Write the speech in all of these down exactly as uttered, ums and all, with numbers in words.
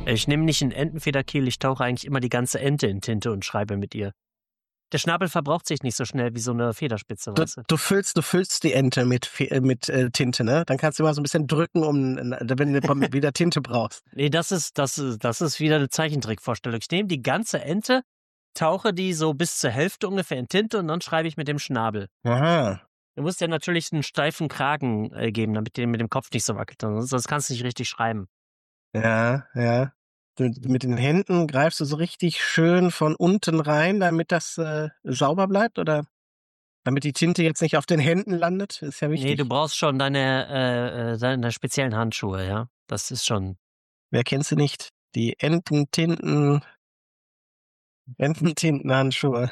Ich nehme nicht einen Entenfederkiel, ich tauche eigentlich immer die ganze Ente in Tinte und schreibe mit ihr. Der Schnabel verbraucht sich nicht so schnell wie so eine Federspitze, Du, weißt du? du füllst, du füllst die Ente mit, Fe- äh, mit äh, Tinte, ne? Dann kannst du mal so ein bisschen drücken, um, äh, wenn du wieder Tinte brauchst. Nee, das ist, das ist, das ist wieder eine Zeichentrickvorstellung. Ich nehme die ganze Ente, tauche die so bis zur Hälfte ungefähr in Tinte und dann schreibe ich mit dem Schnabel. Aha. Du musst ja natürlich einen steifen Kragen äh, geben, damit der mit dem Kopf nicht so wackelt. Sonst kannst du nicht richtig schreiben. Ja, ja. Du, mit den Händen greifst du so richtig schön von unten rein, damit das äh, sauber bleibt, oder damit die Tinte jetzt nicht auf den Händen landet? Ist ja wichtig. Nee, du brauchst schon deine, äh, äh, deine speziellen Handschuhe, ja. Das ist schon. Wer kennst du nicht? Die Ententinten, Ententintenhandschuhe.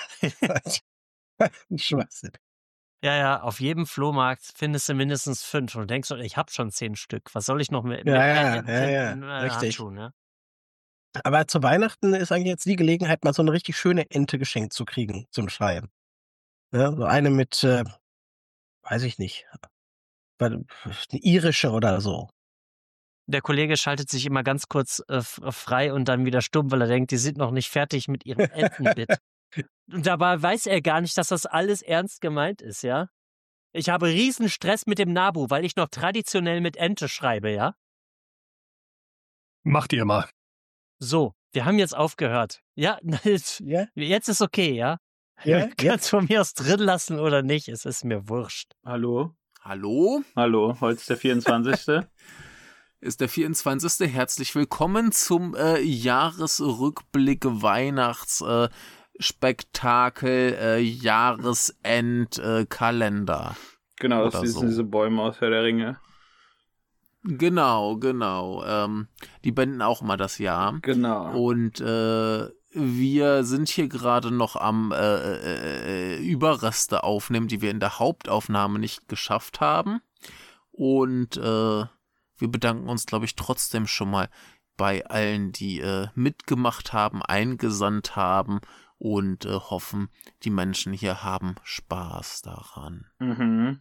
Schwachsinn. Ja, ja, auf jedem Flohmarkt findest du mindestens fünf und denkst, ich habe schon zehn Stück. Was soll ich noch mit, Ja, mit ja, mehr ja, ja, Enten- äh, richtig. Handschuhen, ja? Aber zu Weihnachten ist eigentlich jetzt die Gelegenheit, mal so eine richtig schöne Ente geschenkt zu kriegen zum Schreiben. Ja, so eine mit, äh, weiß ich nicht, eine irische oder so. Der Kollege schaltet sich immer ganz kurz äh, frei und dann wieder stumm, weil er denkt, die sind noch nicht fertig mit ihrem Entenbit. Und dabei weiß er gar nicht, dass das alles ernst gemeint ist, ja? Ich habe riesen Stress mit dem Nabu, weil ich noch traditionell mit Ente schreibe, ja? Macht ihr mal. So, wir haben jetzt aufgehört. Ja, Ja? jetzt ist okay, ja? Ja? Kannst von mir aus drin lassen oder nicht, es ist mir wurscht. Hallo? Hallo? Hallo, heute ist der vierundzwanzigste Ist der vierundzwanzigste Herzlich willkommen zum äh, Jahresrückblick Weihnachts äh, Spektakel äh, Jahresend äh, Kalender. Genau, das Oder sind so. diese Bäume aus Herr der Ringe. Genau, genau. Ähm, die beenden auch mal das Jahr. Genau. Und äh, wir sind hier gerade noch am äh, äh, Überreste aufnehmen, die wir in der Hauptaufnahme nicht geschafft haben. Und äh, wir bedanken uns, glaube ich, trotzdem schon mal bei allen, die äh, mitgemacht haben, eingesandt haben und äh, hoffen, die Menschen hier haben Spaß daran. Mhm.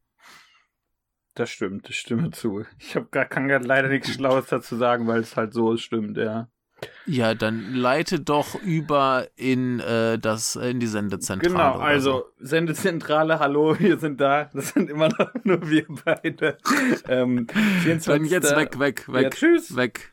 Das stimmt, das stimmt zu. Ich hab gar, kann gerade leider nichts Schlaues dazu sagen, weil es halt so stimmt, ja. Ja, dann leite doch über in äh, das in die Sendezentrale. Genau, oder also so. Sendezentrale, hallo, wir sind da. Das sind immer noch nur wir beide. Ähm, vierundzwanzigster Dann jetzt weg, weg, weg, Ja, tschüss. weg.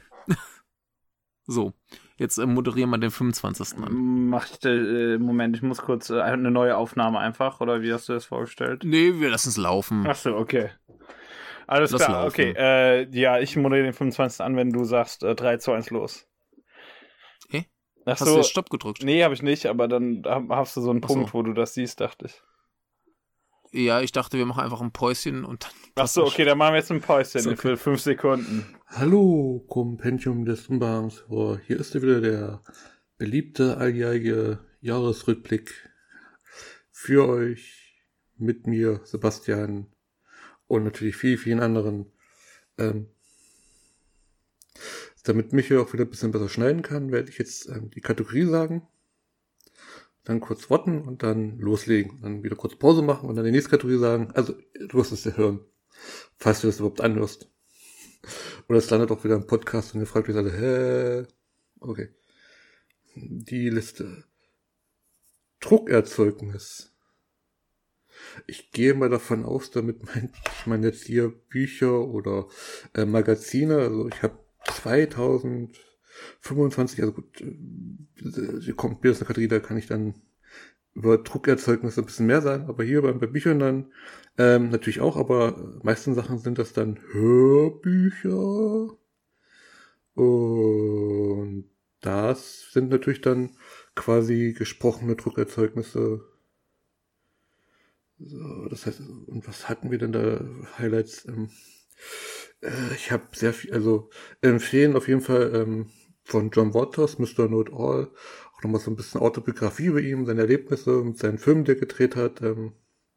So, jetzt äh, moderieren wir den fünfundzwanzigsten an. Mach ich, äh, Moment, ich muss kurz äh, eine neue Aufnahme einfach, oder wie hast du das vorgestellt? Nee, wir lassen es laufen. Ach so, okay. Alles Lass klar, laufen. okay. Äh, ja, ich moderiere den fünfundzwanzigsten an, wenn du sagst äh, drei, zwei, eins, los. Hä? Ach Hast so. du jetzt Stopp gedrückt? Nee, habe ich nicht, aber dann hab- hast du so einen Ach so. Punkt, wo du das siehst, dachte ich. Ja, ich dachte, wir machen einfach ein Päuschen und dann... Ach so, okay, dann machen wir jetzt ein Päuschen Ist okay. für fünf Sekunden. Hallo, Kompendium des Unbehagens. Oh, hier ist wieder der beliebte alljährige Jahresrückblick für euch, mit mir, Sebastian und natürlich vielen, vielen anderen. Ähm, damit Michael auch wieder ein bisschen besser schneiden kann, werde ich jetzt ähm, die Kategorie sagen, dann kurz warten und dann loslegen. Dann wieder kurz Pause machen und dann die nächste Kategorie sagen. Also, du wirst es ja hören, falls du das überhaupt anhörst. Oder es landet auch wieder im Podcast und ihr fragt euch alle, hä? Okay. Die Liste. Druckerzeugnis. Ich gehe mal davon aus, damit mein, ich meine jetzt hier Bücher oder äh, Magazine. Also ich habe zweitausendfünfundzwanzig, also gut, äh, hier kommt mir das eine Kategorie, da kann ich dann über Druckerzeugnisse ein bisschen mehr sagen, aber hier bei, bei Büchern dann ähm, natürlich auch, aber meisten Sachen sind das dann Hörbücher und das sind natürlich dann quasi gesprochene Druckerzeugnisse. So, das heißt, und was hatten wir denn da Highlights? Ähm, äh, ich habe sehr viel, also empfehlen auf jeden Fall ähm, von John Waters, Mister Know It All, auch nochmal so ein bisschen Autobiografie über ihn, seine Erlebnisse und seinen Film, der er gedreht hat. Ähm,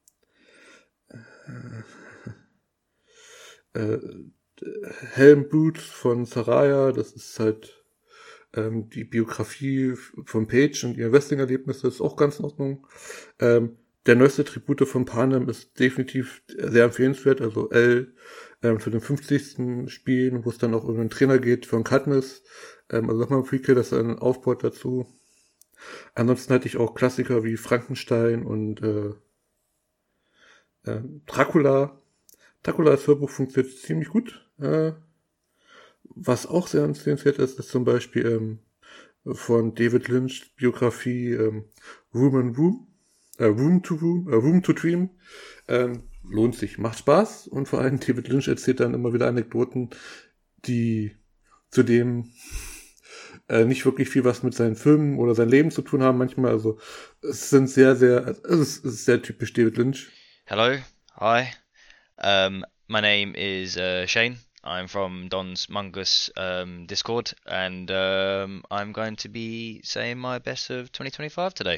äh, äh, Helm Boots von Saraya, das ist halt ähm, die Biografie von Paige und ihr Wrestling-Erlebnisse, ist auch ganz in Ordnung. Ähm, der neueste Tribute von Panem ist definitiv sehr empfehlenswert, also L ähm, zu den fünfzigsten Spielen, wo es dann auch um den Trainer geht von Katniss. Ähm, also nochmal ein Prequel, das dann aufbaut dazu. Ansonsten hatte ich auch Klassiker wie Frankenstein und äh, äh, Dracula. Dracula als Hörbuch funktioniert ziemlich gut. Äh, was auch sehr empfehlenswert ist, ist zum Beispiel ähm, von David Lynch Biografie ähm, Room and Room, äh, Room to Room, äh, Room to Dream. Ähm, lohnt sich, macht Spaß und vor allem David Lynch erzählt dann immer wieder Anekdoten, die zudem äh, nicht wirklich viel was mit seinen Filmen oder seinem Leben zu tun haben manchmal. Also es sind sehr, sehr, es ist, es ist sehr typisch David Lynch. Hello, hi. Um, my name is uh, Shane. I'm from Don's Mungus um, Discord, and um, I'm going to be saying my best of twenty twenty-five today.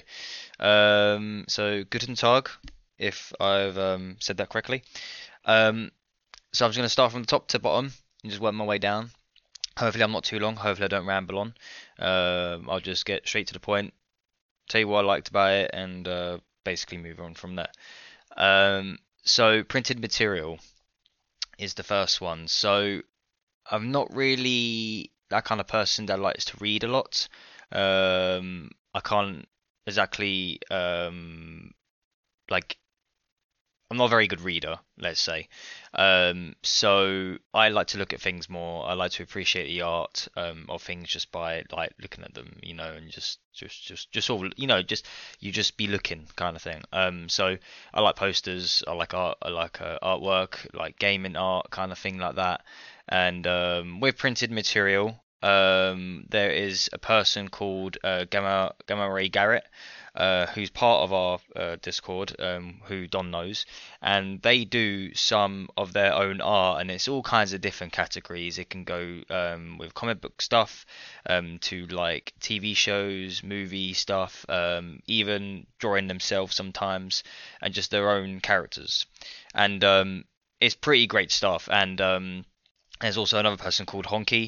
Um, so, guten Tag, if I've um, said that correctly. Um, so I'm just going to start from the top to bottom and just work my way down. Hopefully I'm not too long, hopefully I don't ramble on. Um, I'll just get straight to the point, tell you what I liked about it, and uh, basically move on from there. Um, so, printed material is the first one. So I'm not really that kind of person that likes to read a lot. Um, I can't exactly um, like I'm not a very good reader, let's say. Um, so I like to look at things more. I like to appreciate the art um, of things just by like looking at them, you know, and just just just just sort of, you know, just you just be looking kind of thing. Um, so I like posters. I like art. I like uh, artwork, like gaming art, kind of thing like that. And um, with printed material, um, there is a person called uh, Gamma Gamma Ray Garrett. Uh, who's part of our uh, Discord, um, who Don knows, and they do some of their own art, and it's all kinds of different categories. It can go um, with comic book stuff um, to like T V shows, movie stuff, um, even drawing themselves sometimes, and just their own characters. And um, it's pretty great stuff. And um, there's also another person called Honky.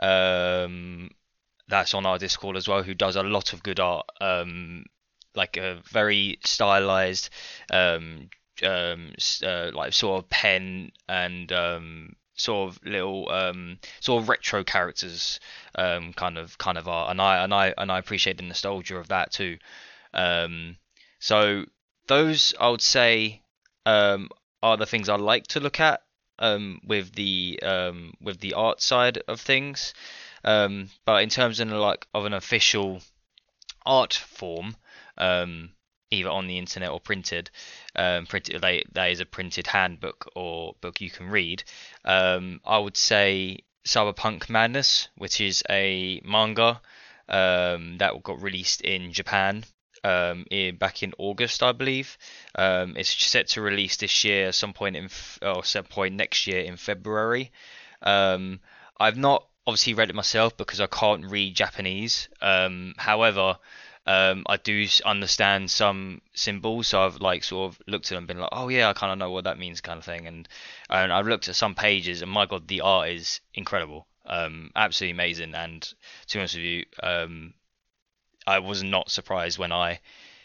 Um, that's on our Discord as well, who does a lot of good art. Um, like a very stylized um um uh, like sort of pen and um sort of little um sort of retro characters um kind of kind of art, and I and I and I appreciate the nostalgia of that too. Um so those, I would say, um are the things I like to look at um with the um with the art side of things. Um but in terms of like of an official art form, um either on the internet or printed, um printed they, that is a printed handbook or book you can read, um I would say Cyberpunk Madness, which is a manga um that got released in Japan um in, back in August, I believe. Um it's set to release this year, some point in or some point next year in February. um I've not obviously read it myself because I can't read Japanese. Um however, Um, I do understand some symbols, so I've like sort of looked at them and been like, oh yeah, I kind of know what that means, kind of thing. And and I've looked at some pages, and my god, the art is incredible, um, absolutely amazing. And to be honest with you, um, I was not surprised when I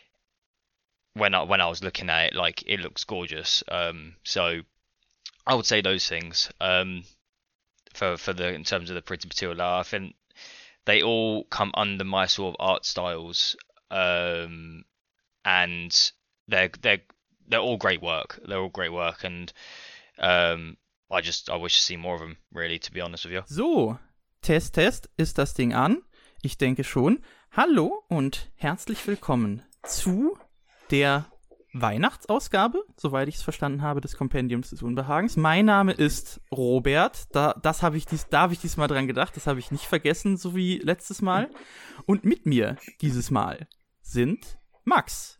when I when I was looking at it. Like, it looks gorgeous. Um, so I would say those things. Um, for for the in terms of the printed material, I think they all come under my sort of art styles, um, and they're they're they're all great work. They're all great work, and um, I just I wish to see more of them, really, to be honest with you. So, Test, Test, ist das Ding an? Ich denke schon. Hallo und herzlich willkommen zu der Weihnachtsausgabe, soweit ich es verstanden habe, des Kompendiums des Unbehagens. Mein Name ist Robert. Da, das habe ich dies, da habe ich diesmal dran gedacht. Das habe ich nicht vergessen, so wie letztes Mal. Und mit mir dieses Mal sind Max.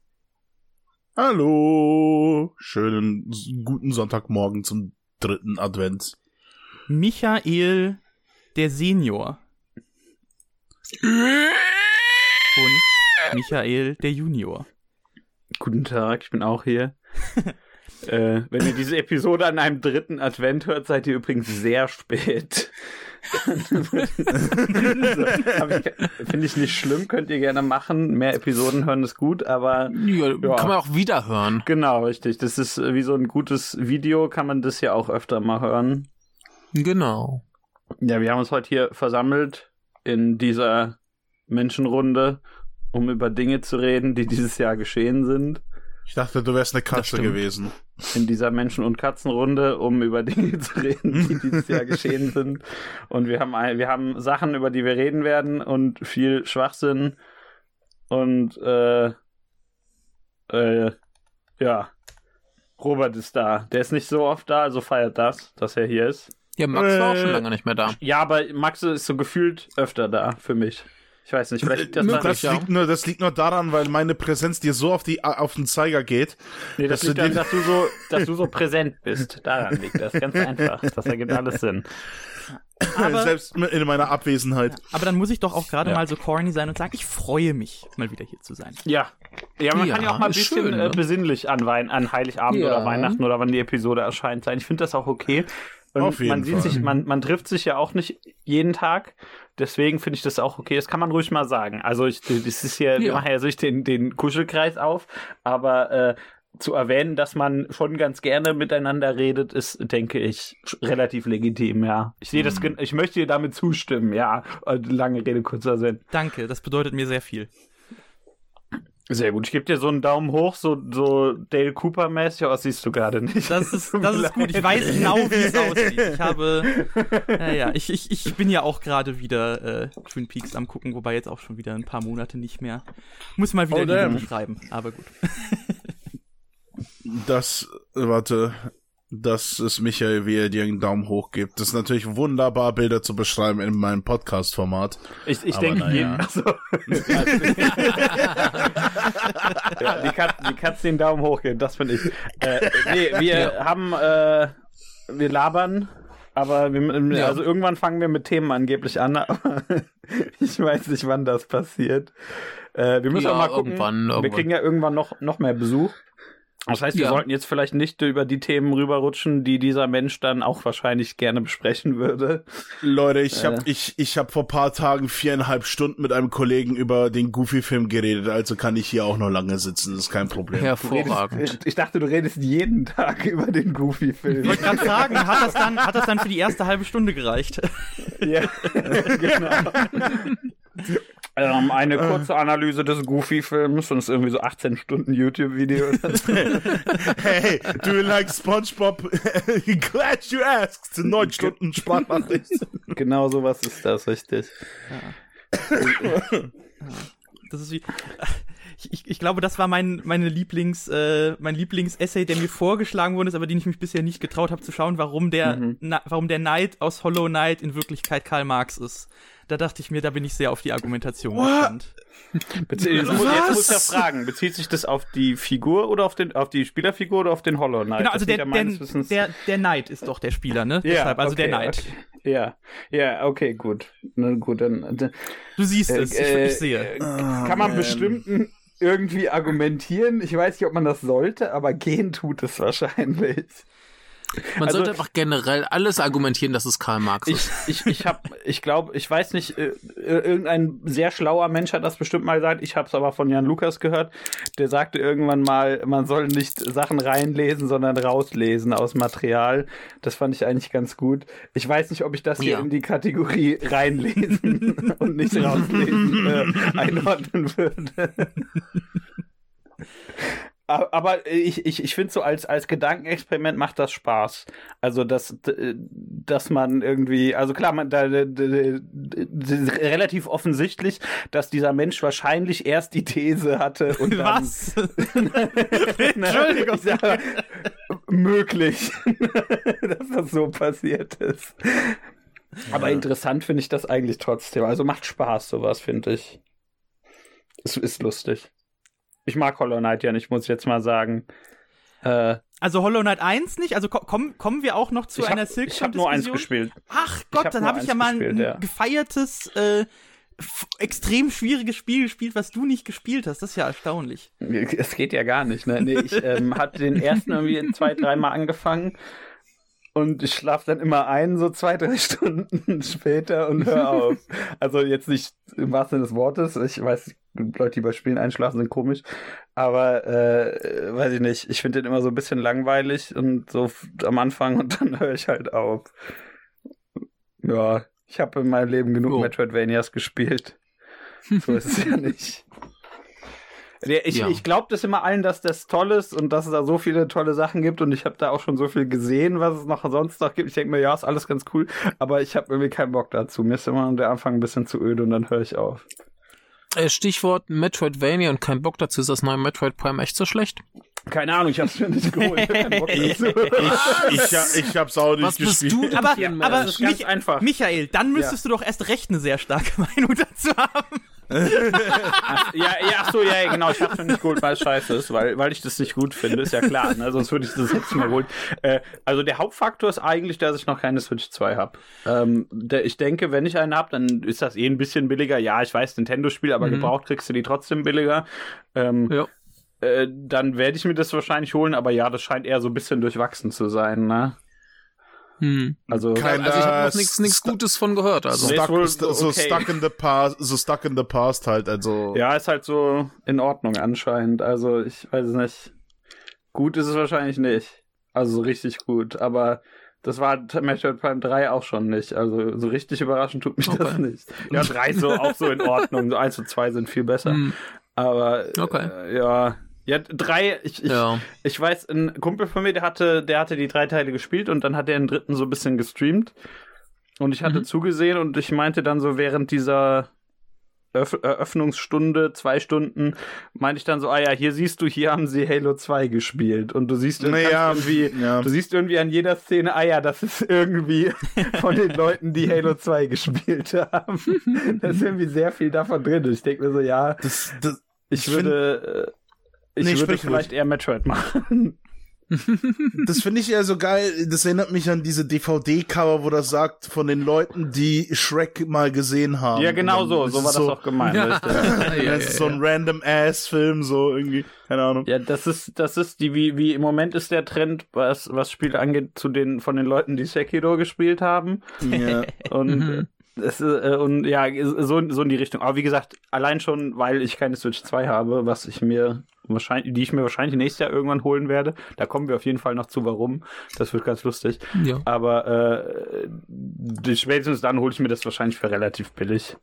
Hallo. Schönen guten Sonntagmorgen zum dritten Advent. Michael, der Senior. Und Michael, der Junior. Guten Tag, ich bin auch hier. äh, wenn ihr diese Episode an einem dritten Advent hört, seid ihr übrigens sehr spät. Finde ich nicht schlimm, könnt ihr gerne machen. Mehr Episoden hören ist gut, aber Ja, ja. kann man auch wieder hören. Genau, richtig. Das ist wie so ein gutes Video, kann man das ja auch öfter mal hören. Genau. Ja, wir haben uns heute hier versammelt in dieser Menschenrunde, um über Dinge zu reden, die dieses Jahr geschehen sind. Ich dachte, du wärst eine Das Katze stimmt. gewesen. In dieser Menschen- und Katzenrunde, um über Dinge zu reden, die dieses Jahr geschehen sind. Und wir haben ein, wir haben Sachen, über die wir reden werden und viel Schwachsinn. Und äh, äh, ja, Robert ist da. Der ist nicht so oft da, also feiert das, dass er hier ist. Ja, Max war auch Äh, schon lange nicht mehr da. Ja, aber Max ist so gefühlt öfter da für mich. Ich weiß nicht, vielleicht liegt das Möglich, daran. Das ja. liegt, nur, das liegt nur daran, weil meine Präsenz dir so auf, die, auf den Zeiger geht. Nee, das dass liegt du daran, den- dass du so, dass du so präsent bist. Daran liegt das. Ganz einfach. Das ergibt alles Sinn. Aber, Selbst in meiner Abwesenheit. aber dann muss ich doch auch gerade Ja. mal so corny sein und sagen, ich freue mich, mal wieder hier zu sein. Ja. Ja, man Ja, kann ja auch mal ein ist bisschen schön, ne? äh, besinnlich an, Wein, an Heiligabend Ja. oder Weihnachten oder wann die Episode erscheint sein. Ich finde das auch okay. Und Auf jeden man sieht Fall. sich, man, man trifft sich ja auch nicht jeden Tag. Deswegen finde ich das auch okay. Das kann man ruhig mal sagen. Also ich, das ist hier, wir Ja. machen ja sich den, den Kuschelkreis auf, aber äh, zu erwähnen, dass man schon ganz gerne miteinander redet, ist, denke ich, sch- relativ legitim, ja. Ich sehe das, gen- ich möchte dir damit zustimmen, ja. Äh, Lange Rede, kurzer Sinn. Danke, das bedeutet mir sehr viel. Sehr gut. Ich gebe dir so einen Daumen hoch, so, so Dale Cooper-mäßig, aber das siehst du gerade nicht. Das ist, Tut das mir ist gut. Ich leid. weiß genau, wie es aussieht. Ich habe, ja, ja, ich, ich, ich bin ja auch gerade wieder äh, Twin Peaks am gucken, wobei jetzt auch schon wieder ein paar Monate nicht mehr. Muss mal wieder Oh, in die damn. Bibel schreiben, aber gut. Das, warte, das ist Michael, wie er dir einen Daumen hoch gibt. Das ist natürlich wunderbar, Bilder zu beschreiben in meinem Podcast-Format. Ich, ich Aber denke, naja. jeden. Achso. Ja, die Katze, die Katze den Daumen hoch geben, das finde ich. Äh, nee, wir haben, äh, wir labern, aber wir, Ja. also irgendwann fangen wir mit Themen angeblich an, aber ich weiß nicht, wann das passiert. Äh, wir müssen Ja, auch mal gucken. irgendwann, Wir irgendwann. kriegen ja irgendwann noch, noch mehr Besuch. Das heißt, wir Ja. sollten jetzt vielleicht nicht über die Themen rüberrutschen, die dieser Mensch dann auch wahrscheinlich gerne besprechen würde. Leute, ich Äh. hab, ich, ich hab vor paar Tagen viereinhalb Stunden mit einem Kollegen über den Goofy-Film geredet, also kann ich hier auch noch lange sitzen, das ist kein Problem. Hervorragend. Ich dachte, du redest jeden Tag über den Goofy-Film. Ich wollte gerade fragen, hat das, dann, hat das dann für die erste halbe Stunde gereicht? Ja, genau. Ähm, eine kurze Analyse des Goofy-Films und es ist irgendwie so achtzehn Stunden YouTube-Video. Hey, do you like SpongeBob? Glad you asked. Neun Stunden Sprachnachricht. Genau sowas ist das, richtig. Das ist wie. Ich, ich, ich glaube, das war mein, meine Lieblings, äh, mein Lieblings-Essay, der mir vorgeschlagen worden ist, aber den ich mich bisher nicht getraut habe zu schauen, warum der, Mhm. na, warum der Knight aus Hollow Knight in Wirklichkeit Karl Marx ist. Da dachte ich mir, da bin ich sehr auf die Argumentation What? gespannt. Bezie jetzt, muss, jetzt Was? muss ich ja fragen, bezieht sich das auf die Figur oder auf den, auf die Spielerfigur oder auf den Hollow Knight? Genau, Das also sind der, ja meines der, Wissens- der, der Knight ist doch der Spieler, ne? Ja, Deshalb, also okay, der Knight. Okay. Ja, ja, okay, gut. Na gut, dann, dann Du siehst es, ich, äh, ich sehe. äh, kann man bestimmten irgendwie argumentieren? Ich weiß nicht, ob man das sollte, aber gehen tut es wahrscheinlich. Man Also- sollte einfach generell alles argumentieren, dass es Karl Marx Ich, ist. ich, ich habe, ich glaube, ich weiß nicht, äh, irgendein sehr schlauer Mensch hat das bestimmt mal gesagt, ich habe es aber von Jan Lukas gehört, der sagte irgendwann mal, man soll nicht Sachen reinlesen, sondern rauslesen aus Material. Das fand ich eigentlich ganz gut. Ich weiß nicht, ob ich das hier Ja. in die Kategorie reinlesen und nicht rauslesen äh, einordnen würde. Aber ich, ich, ich finde so als, als Gedankenexperiment macht das Spaß. Also, dass, dass man irgendwie, also klar, man, da, da, da, da, relativ offensichtlich, dass dieser Mensch wahrscheinlich erst die These hatte und dann. Was? Entschuldigung. Ich sage, möglich, dass das so passiert ist. Aber interessant finde ich das eigentlich trotzdem. Also macht Spaß, sowas, finde ich. Es ist lustig. Ich mag Hollow Knight ja nicht, muss ich jetzt mal sagen. Äh, Also Hollow Knight eins nicht? Also ko komm, kommen wir auch noch zu ich einer habe Silksong-Diskussion? hab nur eins gespielt. Ach Ich Gott, hab dann nur habe ich ja eins mal ein, gespielt, ja. gefeiertes, äh, f- extrem schwieriges Spiel gespielt, was du nicht gespielt hast. Das ist ja erstaunlich. Es geht ja gar nicht, ne? Nee, ich ähm, hatte den ersten irgendwie zwei, dreimal angefangen und ich schlafe dann immer ein, so zwei, drei Stunden später und höre auf. Also jetzt nicht im wahrsten Sinne des Wortes. Ich weiß, Leute, die bei Spielen einschlafen, sind komisch. Aber, äh, weiß ich nicht. Ich finde den immer so ein bisschen langweilig und so f- am Anfang und dann höre ich halt auf. Ja, ich habe in meinem Leben genug Oh. Metroidvanias gespielt. So ist es ja nicht. Der- Ich, Ja. ich glaube das immer allen, dass das toll ist und dass es da so viele tolle Sachen gibt und ich habe da auch schon so viel gesehen, was es noch sonst noch gibt. Ich denke mir, ja, ist alles ganz cool, aber ich habe irgendwie keinen Bock dazu. Mir ist immer der Anfang ein bisschen zu öde und dann höre ich auf. Äh, Stichwort Metroidvania und kein Bock dazu. Ist das neue Metroid Prime echt so schlecht? Keine Ahnung, ich hab's mir nicht geholt. Keinen Bock Ich, dazu. ich, ich, ich hab's auch nicht Was bist gespielt. du? Aber, Ja, aber das ist ganz Mich- einfach. Michael, dann müsstest du doch erst recht eine sehr starke Meinung dazu haben. Ach, ja, ja, ach so, ja, ja, genau. Ich hab's mir nicht geholt, weil es scheiße ist, weil, weil ich das nicht gut finde, ist ja klar. Ne? Sonst würde ich das jetzt mal holen. Äh, also der Hauptfaktor ist eigentlich, dass ich noch keine Switch zwei habe. Ähm, der, ich denke, wenn ich eine habe, dann ist das eh ein bisschen billiger. Ja, ich weiß, Nintendo-Spiel, aber Mhm. gebraucht kriegst du die trotzdem billiger. Ähm, Ja. äh, dann werde ich mir das wahrscheinlich holen, aber ja, das scheint eher so ein bisschen durchwachsen zu sein. Ne? Hm. Also, Kein- Also ich habe äh, noch nichts nichts sta- Gutes von gehört. Also Nee, ist Stuck, wohl st- so okay. stuck in the past, so stuck in the past halt, also. ja, ist halt so in Ordnung anscheinend. Also ich weiß es nicht. Gut ist es wahrscheinlich nicht. Also so richtig gut. Aber das war Metroid Prime drei auch schon nicht. Also so richtig überraschend tut mich das Okay. nicht. Ja, drei so auch so in Ordnung. So eins und zwei sind viel besser. Hm. Aber Okay. äh, ja. Ja, drei, ich, ich, ja. ich weiß, ein Kumpel von mir, der hatte, der hatte die drei Teile gespielt und dann hat er den dritten so ein bisschen gestreamt. Und ich hatte Mhm. zugesehen und ich meinte dann so während dieser Eröff- Eröffnungsstunde, zwei Stunden, meinte ich dann so, ah ja, hier siehst du, hier haben sie Halo zwei gespielt. Und du siehst kannst Naja, irgendwie, ja. du siehst irgendwie an jeder Szene, ah ja, das ist irgendwie von den Leuten, die Halo zwei gespielt haben. Da ist irgendwie sehr viel davon drin. Und ich denke mir so, ja, Das, das, ich Ich find- würde, äh, ich Nee, würde sprich vielleicht eher Metroid machen. das finde ich ja so geil. Das erinnert mich an diese D V D-Cover, wo das sagt, von den Leuten, die Shrek mal gesehen haben. Ja, genau Und so, dann so ist war es das so, auch gemeint. Ja. richtig. Das ja, ist ja, so ein random Ass-Film, so irgendwie. Keine Ahnung. Ja, das ist, das ist die, wie, wie im Moment ist der Trend, was, was Spiele angeht, zu den, von den Leuten, die Sekiro gespielt haben. Ja. Und, Mhm. es, äh, und ja, so, so in die Richtung. Aber wie gesagt, allein schon, weil ich keine Switch zwei habe, was ich mir wahrscheinlich, die ich mir wahrscheinlich nächstes Jahr irgendwann holen werde. Da kommen wir auf jeden Fall noch zu, warum. Das wird ganz lustig. Ja. Aber äh, die- spätestens dann hole ich mir das wahrscheinlich für relativ billig.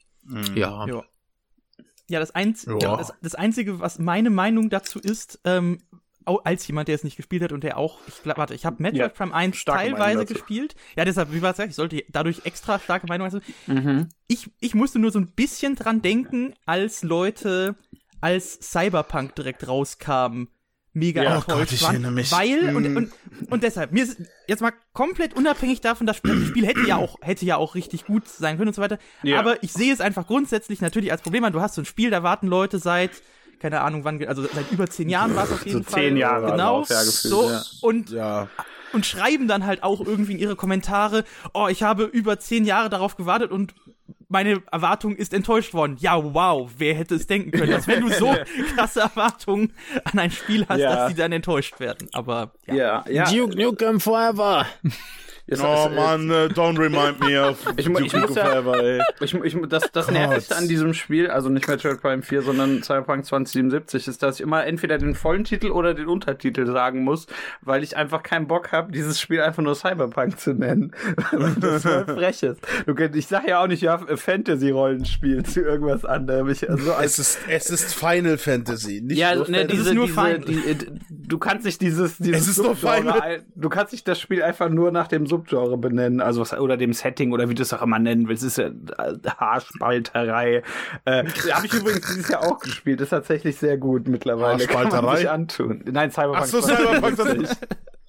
Ja. Ja. Ja, das, Einz Ja. das, das Einzige, was meine Meinung dazu ist, ähm, au- als jemand, der es nicht gespielt hat und der auch, ich glaub, warte, ich habe Metroid Ja, Prime eins starke Meinung teilweise dazu. gespielt. Ja, deshalb, wie war es gesagt, ich sollte dadurch extra starke Meinung haben. Mhm. Ich, ich musste nur so ein bisschen dran denken, als Leute, als Cyberpunk direkt rauskam, mega Ja, oh enttäuscht Gott, ich waren, erinnere mich. weil, und, Mm. und, und deshalb, mir ist jetzt mal komplett unabhängig davon, das Spiel, das Spiel hätte ja auch, hätte ja auch richtig gut sein können und so weiter, Ja. aber ich sehe es einfach grundsätzlich natürlich als Problem an, du hast so ein Spiel, da warten Leute seit, keine Ahnung wann, also seit über zehn Jahren war es auf jeden So Fall. zehn Jahre Genau, drauf, ja, gefühlt, so, ja. und Ja. und schreiben dann halt auch irgendwie in ihre Kommentare, oh, ich habe über zehn Jahre darauf gewartet und meine Erwartung ist enttäuscht worden. Ja, wow, wer hätte es denken können, dass wenn du so krasse Erwartungen an ein Spiel hast, Ja. dass die dann enttäuscht werden. Aber ja. Ja, ja. Duke Nukem Forever. Es- Oh es- man, äh, don't remind me of Ich mu- ich Duke muss ja- Forever, ey. Ich, ich, das das Gott. Nervigste an diesem Spiel, also nicht Metroid Prime vier, sondern Cyberpunk zwanzig siebenundsiebzig, ist, dass ich immer entweder den vollen Titel oder den Untertitel sagen muss, weil ich einfach keinen Bock habe, dieses Spiel einfach nur Cyberpunk zu nennen. Das voll frech ist. Du, könnt- ich sag ja auch nicht, ja, Fantasy-Rollenspiel zu irgendwas anderem. Ich, also als, Es ist, es ist Final Fantasy, nicht ja, nur ne, Fantasy. diese, nur diese, Final. die, äh, du kannst nicht dieses, dieses Es ist nur Subgenre Final. ein- du kannst nicht das Spiel einfach nur nach dem Subgenre benennen, also was, oder dem Setting oder wie du es auch immer nennen willst. Es ist ja äh, Haarspalterei. Äh, habe ich übrigens dieses Jahr auch gespielt. Ist tatsächlich sehr gut mittlerweile. Kann man Haarspalterei? sich antun. Nein, Cyberpunk. Ach so, Cyberpunk. zwanzig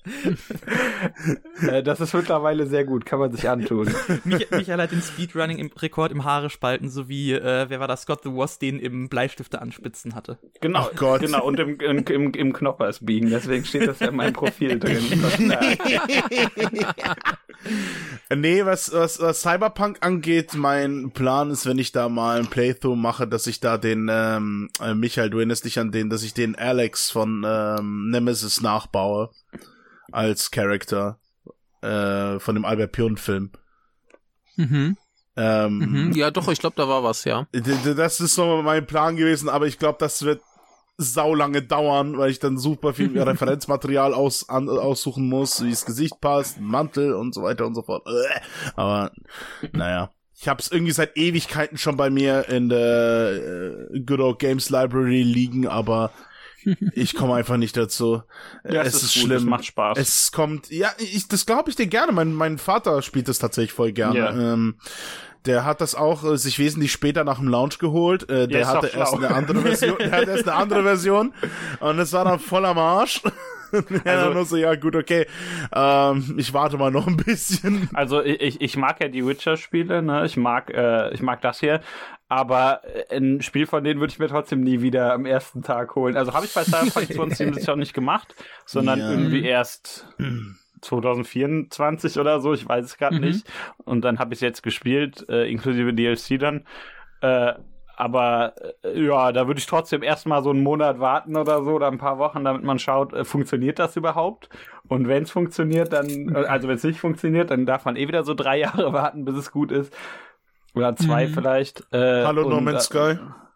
äh, das ist mittlerweile sehr gut. Kann man sich antun. Mich, Michael hat den Speedrunning im Rekord im Haare spalten, sowie, äh, wer war das, Scott the Wasp, den im Bleistifte anspitzen hatte. Genau, Ach Gott. genau. Und im, im, im, im Knoppers biegen. Deswegen steht das ja in meinem Profil drin. Nee, was, was, was Cyberpunk angeht, mein Plan ist, wenn ich da mal ein Playthrough mache, dass ich da den, ähm, äh, Michael, du erinnerst dich an den, dass ich den Alex von ähm, Nemesis nachbaue als Charakter. äh, von dem Albert Pyun-Film. Mhm. Ähm, Mhm. Ja, doch, ich glaube, da war was, ja. d- d- Das ist so mein Plan gewesen, aber ich glaube, das wird saulange dauern, weil ich dann super viel Referenzmaterial aus, an, aussuchen muss, wie das Gesicht passt, ein Mantel und so weiter und so fort. Aber, naja. Ich habe es irgendwie seit Ewigkeiten schon bei mir in der äh, Good Old Games Library liegen, aber ich komme einfach nicht dazu. Ja, es es ist gut, schlimm. es macht Spaß. Es kommt, ja, ich, das glaube ich dir gerne. Mein, mein Vater spielt das tatsächlich voll gerne. Ja. Ähm, der hat das auch äh, sich wesentlich später nach dem Launch geholt. Äh, der ist hatte doch erst schlau. eine andere Version. Der hatte erst eine andere Version und es war dann voll am Arsch. ja, Also- nur so, ja gut, okay. Ähm, ich warte mal noch ein bisschen. Also ich, ich mag ja die Witcher-Spiele, ne? Ich mag, äh, ich mag das hier. Aber ein Spiel von denen würde ich mir trotzdem nie wieder am ersten Tag holen. Also habe ich bei Cyberpunk zwanzig siebenundsiebzig auch nicht gemacht, sondern Ja. irgendwie erst zwanzig vierundzwanzig oder so, ich weiß es gerade Mhm. nicht. Und dann habe ich es jetzt gespielt, äh, inklusive D L C dann. Äh, aber äh, ja, da würde ich trotzdem erstmal so einen Monat warten oder so oder ein paar Wochen, damit man schaut, äh, funktioniert das überhaupt? Und wenn es funktioniert, dann, äh, also wenn es nicht funktioniert, dann darf man eh wieder so drei Jahre warten, bis es gut ist. Oder zwei Mhm. vielleicht. Äh, Hallo, No und, Man's äh, Sky.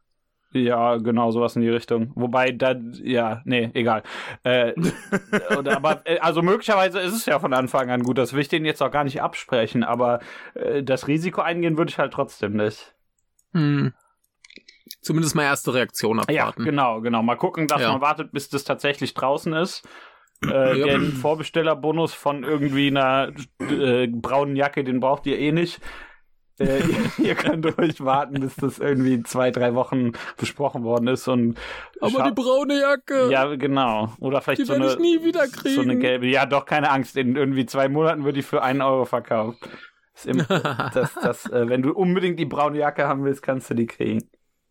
Ja, genau, sowas in die Richtung. Wobei, da, ja, nee, egal. Äh, oder, aber, äh, also möglicherweise ist es ja von Anfang an gut, das will ich denen jetzt auch gar nicht absprechen, aber äh, das Risiko eingehen würde ich halt trotzdem nicht. Hm. Zumindest mal erste Reaktion Ja, abwarten. genau, genau. Mal gucken, dass Ja. man wartet, bis das tatsächlich draußen ist. Äh, Ja. Den Vorbestellerbonus von irgendwie einer äh, braunen Jacke, den braucht ihr eh nicht. Äh, ihr, ihr könnt ruhig warten, bis das irgendwie zwei, drei Wochen besprochen worden ist. Und Aber scha- die braune Jacke, Ja, genau. Oder vielleicht die so werde eine, ich nie wieder kriegen. so eine gelbe. Ja, doch, keine Angst. In irgendwie zwei Monaten wird die für einen Euro verkauft. Ist im, das, das, äh, wenn du unbedingt die braune Jacke haben willst, kannst du die kriegen.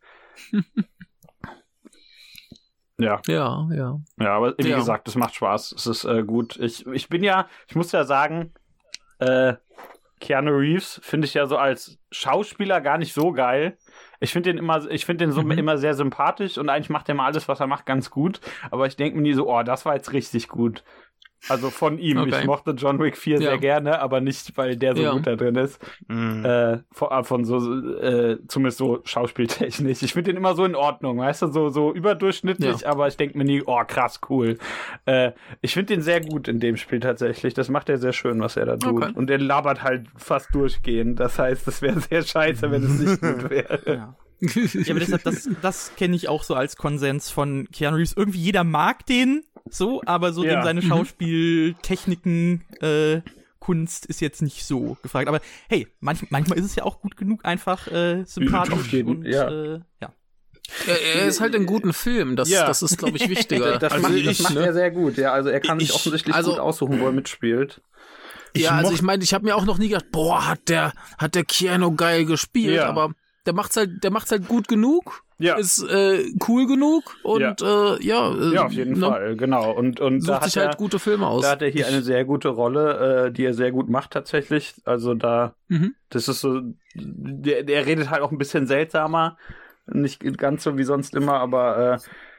Ja, Ja, ja. ja, aber wie Ja. gesagt, es macht Spaß. Es ist äh, gut. Ich, ich bin ja, ich muss ja sagen, äh, Keanu Reeves finde ich ja so als Schauspieler gar nicht so geil. Ich finde den immer, ich finde den so Mhm. immer sehr sympathisch und eigentlich macht er mal alles, was er macht, ganz gut. Aber ich denke mir nie so, oh, das war jetzt richtig gut. Also von ihm. Okay. Ich mochte John Wick vier Ja. sehr gerne, aber nicht, weil der so Ja. gut da drin ist. Mhm. Äh, von, von so, äh, zumindest so schauspieltechnisch. Ich finde den immer so in Ordnung, weißt du, so, so überdurchschnittlich, Ja. aber ich denke mir nie, oh, krass, cool. Äh, ich finde den sehr gut in dem Spiel tatsächlich. Das macht er sehr schön, was er da tut. Okay. Und er labert halt fast durchgehend. Das heißt, es wäre sehr scheiße, wenn es nicht gut wäre. Ja. Ja, aber deshalb, das, das kenne ich auch so als Konsens von Keanu Reeves. Irgendwie jeder mag den so, aber so Ja. dem seine Schauspieltechniken, äh, Kunst ist jetzt nicht so gefragt. Aber hey, manch, manchmal ist es ja auch gut genug, einfach äh, sympathisch Auf jeden, und ja. Äh, ja. Er, er ist halt in guten Filmen, das, Ja. das ist, glaube ich, wichtiger. Das, Also macht, ich, das macht ne? er sehr gut, ja. Also er kann sich Ich- offensichtlich also- gut aussuchen, wo er mitspielt. ja, also moch- ich meine, ich habe mir auch noch nie gedacht, boah, hat der, hat der Keanu geil gespielt, Ja. aber der macht's halt, der macht's halt gut genug, Ja. ist äh, cool genug und äh, ja, äh, Ja, auf jeden ne, Fall, genau. Und, und da sucht hat sich er, halt gute Filme aus. Da hat er hier eine sehr gute Rolle, äh, die er sehr gut macht tatsächlich. Also da, Mhm. das ist so, der, der redet halt auch ein bisschen seltsamer. Nicht ganz so wie sonst immer, aber äh,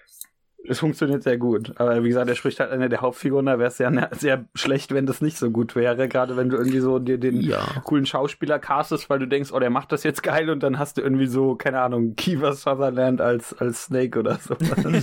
es funktioniert sehr gut. Aber wie gesagt, er spricht halt eine der Hauptfiguren, da wäre es sehr, sehr schlecht, wenn das nicht so gut wäre. Gerade wenn du irgendwie so dir den Ja. coolen Schauspieler castest, weil du denkst, oh, der macht das jetzt geil und dann hast du irgendwie so, keine Ahnung, Kiefer Sutherland als, als Snake oder so.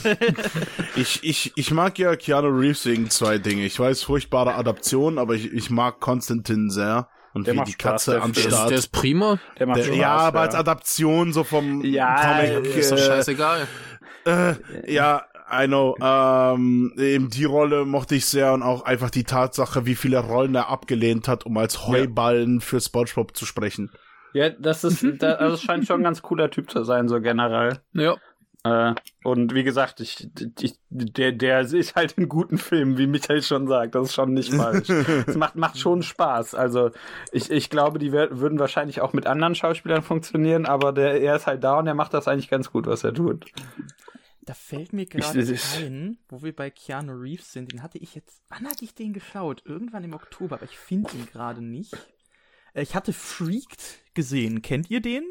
Ich, ich, ich mag ja Keanu Reeves wegen zwei Dinge. Ich weiß, furchtbare Adaption, aber ich, ich mag Konstantin sehr. Und Der wie macht die Spaß, Katze der am Der ist, Start. der ist prima, Der macht Der, Spaß, ja, aber ja. als Adaption so vom Ja, Comic. ist doch äh, scheißegal. Äh, ja, I know. Ähm, eben die Rolle mochte ich sehr und auch einfach die Tatsache, wie viele Rollen er abgelehnt hat, um als Heuballen für SpongeBob zu sprechen. Ja, das ist, da, also es scheint schon ein ganz cooler Typ zu sein, so generell. Ja. Äh, und wie gesagt, ich, ich, der, der ist halt in guten Filmen, wie Michael schon sagt. Das ist schon nicht falsch. Es macht, macht schon Spaß. Also ich, ich glaube, die wär, würden wahrscheinlich auch mit anderen Schauspielern funktionieren, aber der, er ist halt da und er macht das eigentlich ganz gut, was er tut. Da fällt mir gerade Ich- ich- ein, wo wir bei Keanu Reeves sind, den hatte ich jetzt, wann hatte ich den geschaut? Irgendwann im Oktober, aber ich finde ihn gerade nicht. Äh, Ich hatte Freaked gesehen. Kennt ihr den?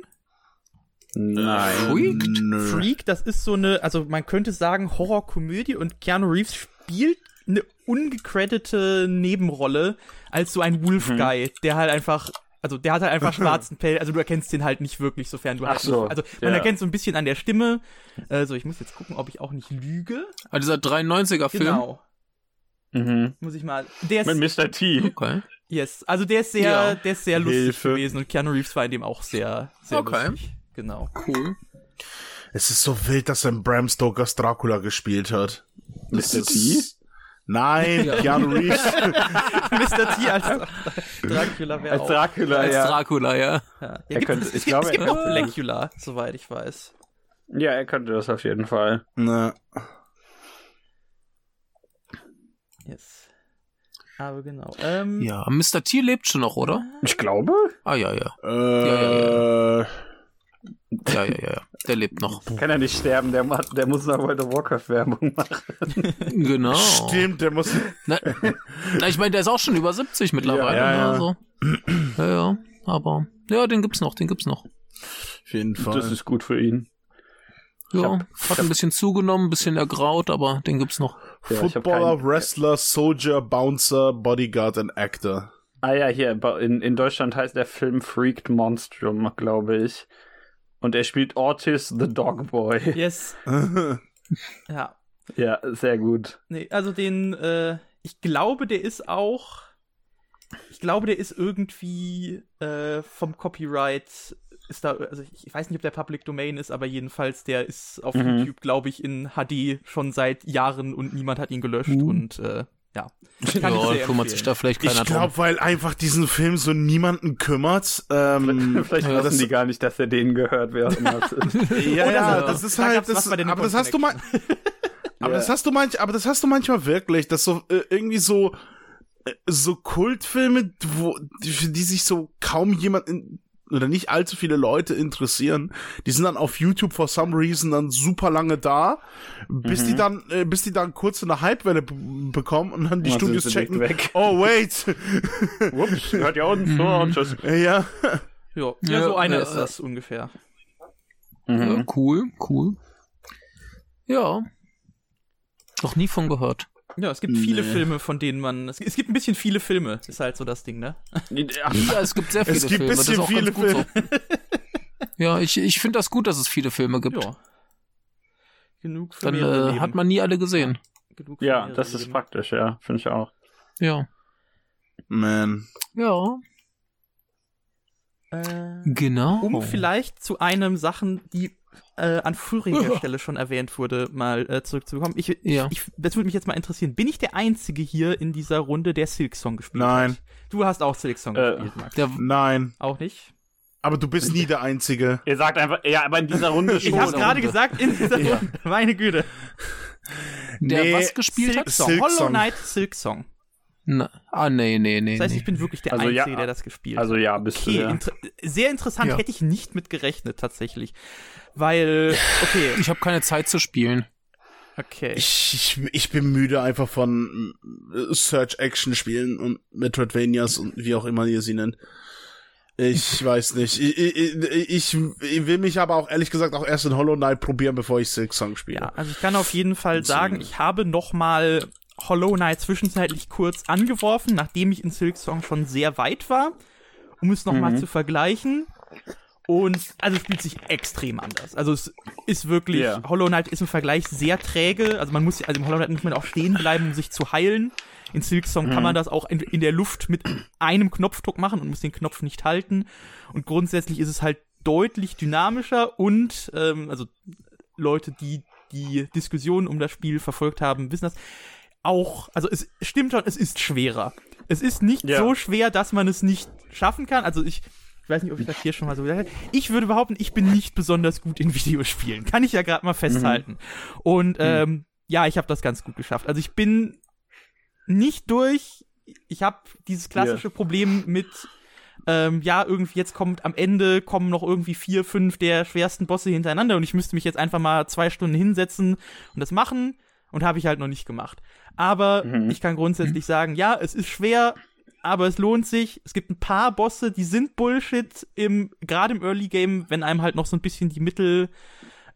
Nein. Freaked? Freak, das ist so eine, also man könnte sagen Horrorkomödie und Keanu Reeves spielt eine ungecreditete Nebenrolle als so ein Wolf-Guy, mhm. der halt einfach, also der hat halt einfach schwarzen Pelz, also du erkennst den halt nicht wirklich, sofern du Ach halt so, nicht, also man ja. erkennt so ein bisschen an der Stimme, also ich muss jetzt gucken, ob ich auch nicht lüge. Ah, dieser dreiundneunziger-Film? Genau. Mhm. Muss ich mal, der ist, Mit Mister T. Okay. yes, also der ist sehr, Ja. der ist sehr lustig Hilfe. gewesen und Keanu Reeves war in dem auch sehr, sehr Okay. lustig. Genau. Cool. Es ist so wild, dass er Bram Stokers Dracula gespielt hat. Das Mister T? ist- Nein, Ja. Keanu Reeves. Mister T als Dracula wäre Als auch. Dracula, Als ja. Dracula, ja. Ja, ja Er gibt, könnte- es, ich es, glaube, es gibt er- auch Blackula, soweit ich weiß. Ja, er könnte das auf jeden Fall. Na, Yes. Aber genau. Ähm, Ja, Mister T lebt schon noch, oder? Ich glaube. Ah, ja, ja. äh, ja, Ja, ja, ja, ja. Der lebt noch. Kann er nicht sterben, der, macht, der muss noch World of Warcraft Werbung machen. Genau. Stimmt, der muss. Na, na, ich meine, der ist auch schon über siebzig mittlerweile. Ja, ja, ja. Also. ja, ja. Aber, ja, den gibt's noch, den gibt's noch. Auf jeden Fall. Das ist gut für ihn. Ja, hab- hat ein bisschen zugenommen, ein bisschen ergraut, aber den gibt's noch. Ja, ich hab Footballer, keinen- Wrestler, Soldier, Bouncer, Bodyguard und Actor. Ah ja, hier, in, in Deutschland heißt der Film Freaked Monstrum, glaube ich. Und er spielt Ortiz the Dog Boy. yes. Ja. Ja, sehr gut. Nee, also den, äh, ich glaube, der ist auch, ich glaube, der ist irgendwie äh, vom Copyright, ist da, also ich, ich weiß nicht, ob der Public Domain ist, aber jedenfalls, der ist auf Mhm. YouTube, glaube ich, in H D schon seit Jahren und niemand hat ihn gelöscht Uh. und äh, ja. Kann Ja, ich sehr kümmert sich da empfehlen. vielleicht keiner Ich glaube, weil einfach diesen Film so niemanden kümmert. Ähm, Vielleicht ja, wissen das, die gar nicht, dass er denen gehört, wer auch immer es ist. ja, Oder ja, so. das ist Da halt, gab's was das, bei den aber das Nippon hast du mal, aber Ja. das hast du manch, aber das hast du manchmal wirklich, dass so äh, irgendwie so äh, so Kultfilme, wo für die sich so kaum jemand in, oder nicht allzu viele Leute interessieren, die sind dann auf YouTube for some reason dann super lange da, bis Mhm. die dann, äh, bis die dann kurz eine Hypewelle b- bekommen und dann die Und dann Studios sind sie checken. weg. Oh wait, Ups, hört ja uns so. Mhm. Tschüss. ja, Ja, ja, Ja, so einer ja, ist das ungefähr. Ja, Mhm. cool, cool. Ja. Noch nie von gehört. Ja, es gibt viele Nee. Filme, von denen man, es, es gibt ein bisschen viele Filme, ist halt so das Ding, ne? Ach, Ja, es gibt sehr viele Es gibt Filme. Das ist bisschen auch viele ganz gut so. Ja, ich, ich finde das gut, dass es viele Filme gibt. Ja. Genug für Dann mehrere äh, Leben. hat man nie alle gesehen. Genug für ja, mehrere das ist Leben. praktisch, ja. Finde ich auch. Ja. man. Ja, Äh, genau. um vielleicht zu einem Sachen, die äh, an früheriger Stelle schon erwähnt wurde, mal äh, zurückzukommen. Ich, Ja. ich, das würde mich jetzt mal interessieren. Bin ich der Einzige hier in dieser Runde, der Silksong gespielt Nein. hat? Du hast auch Silksong Äh, gespielt, Max. Der, Nein, Auch nicht? aber du bist nie der Einzige. Ihr sagt einfach, ja, aber in dieser Runde Ich schon. hab's in der gerade Runde. gesagt, in dieser Ja. Runde. Meine Güte. der Nee, was gespielt hat? Silksong. Silksong. Hollow Knight Silksong. Na, ah, nee, nee, nee. Das heißt, nee. ich bin wirklich der Also ja, Einzige, der das gespielt hat. Also ja, bist Okay, du ja. inter sehr interessant, Ja. hätte ich nicht mit gerechnet, tatsächlich. Weil, okay, Ich habe keine Zeit zu spielen. okay. Ich, ich, ich bin müde einfach von äh, Search-Action-Spielen und Metroidvanias und wie auch immer ihr sie nennt. Ich weiß nicht. Ich, ich, ich, ich will mich aber auch ehrlich gesagt auch erst in Hollow Knight probieren, bevor ich Silksong spiele. Ja, also ich kann auf jeden Fall sagen, ich habe noch mal Hollow Knight zwischenzeitlich kurz angeworfen, nachdem ich in Silksong schon sehr weit war, um es noch mal Mhm. zu vergleichen. Und also es spielt sich extrem anders. Also es ist wirklich, Ja. Hollow Knight ist im Vergleich sehr träge. Also man muss, also im Hollow Knight muss man auch stehen bleiben, um sich zu heilen. In Silksong kann Mhm. man das auch in, in der Luft mit einem Knopfdruck machen und muss den Knopf nicht halten. Und grundsätzlich ist es halt deutlich dynamischer und, ähm, also Leute, die die Diskussionen um das Spiel verfolgt haben, wissen das auch, also es stimmt schon, es ist schwerer. Es ist nicht Ja. so schwer, dass man es nicht schaffen kann. Also ich, ich weiß nicht, ob ich das hier schon mal so gesagt habe. Ich würde behaupten, ich bin nicht besonders gut in Videospielen. Kann ich ja gerade mal festhalten. Und ähm, ja, ich habe das ganz gut geschafft. Also ich bin nicht durch. Ich habe dieses klassische Problem mit ähm, ja, irgendwie jetzt kommt am Ende kommen noch irgendwie vier, fünf der schwersten Bosse hintereinander und ich müsste mich jetzt einfach mal zwei Stunden hinsetzen und das machen und habe ich halt noch nicht gemacht. Aber Mhm. ich kann grundsätzlich sagen, ja, es ist schwer, aber es lohnt sich. Es gibt ein paar Bosse, die sind Bullshit, im gerade im Early Game, wenn einem halt noch so ein bisschen die Mittel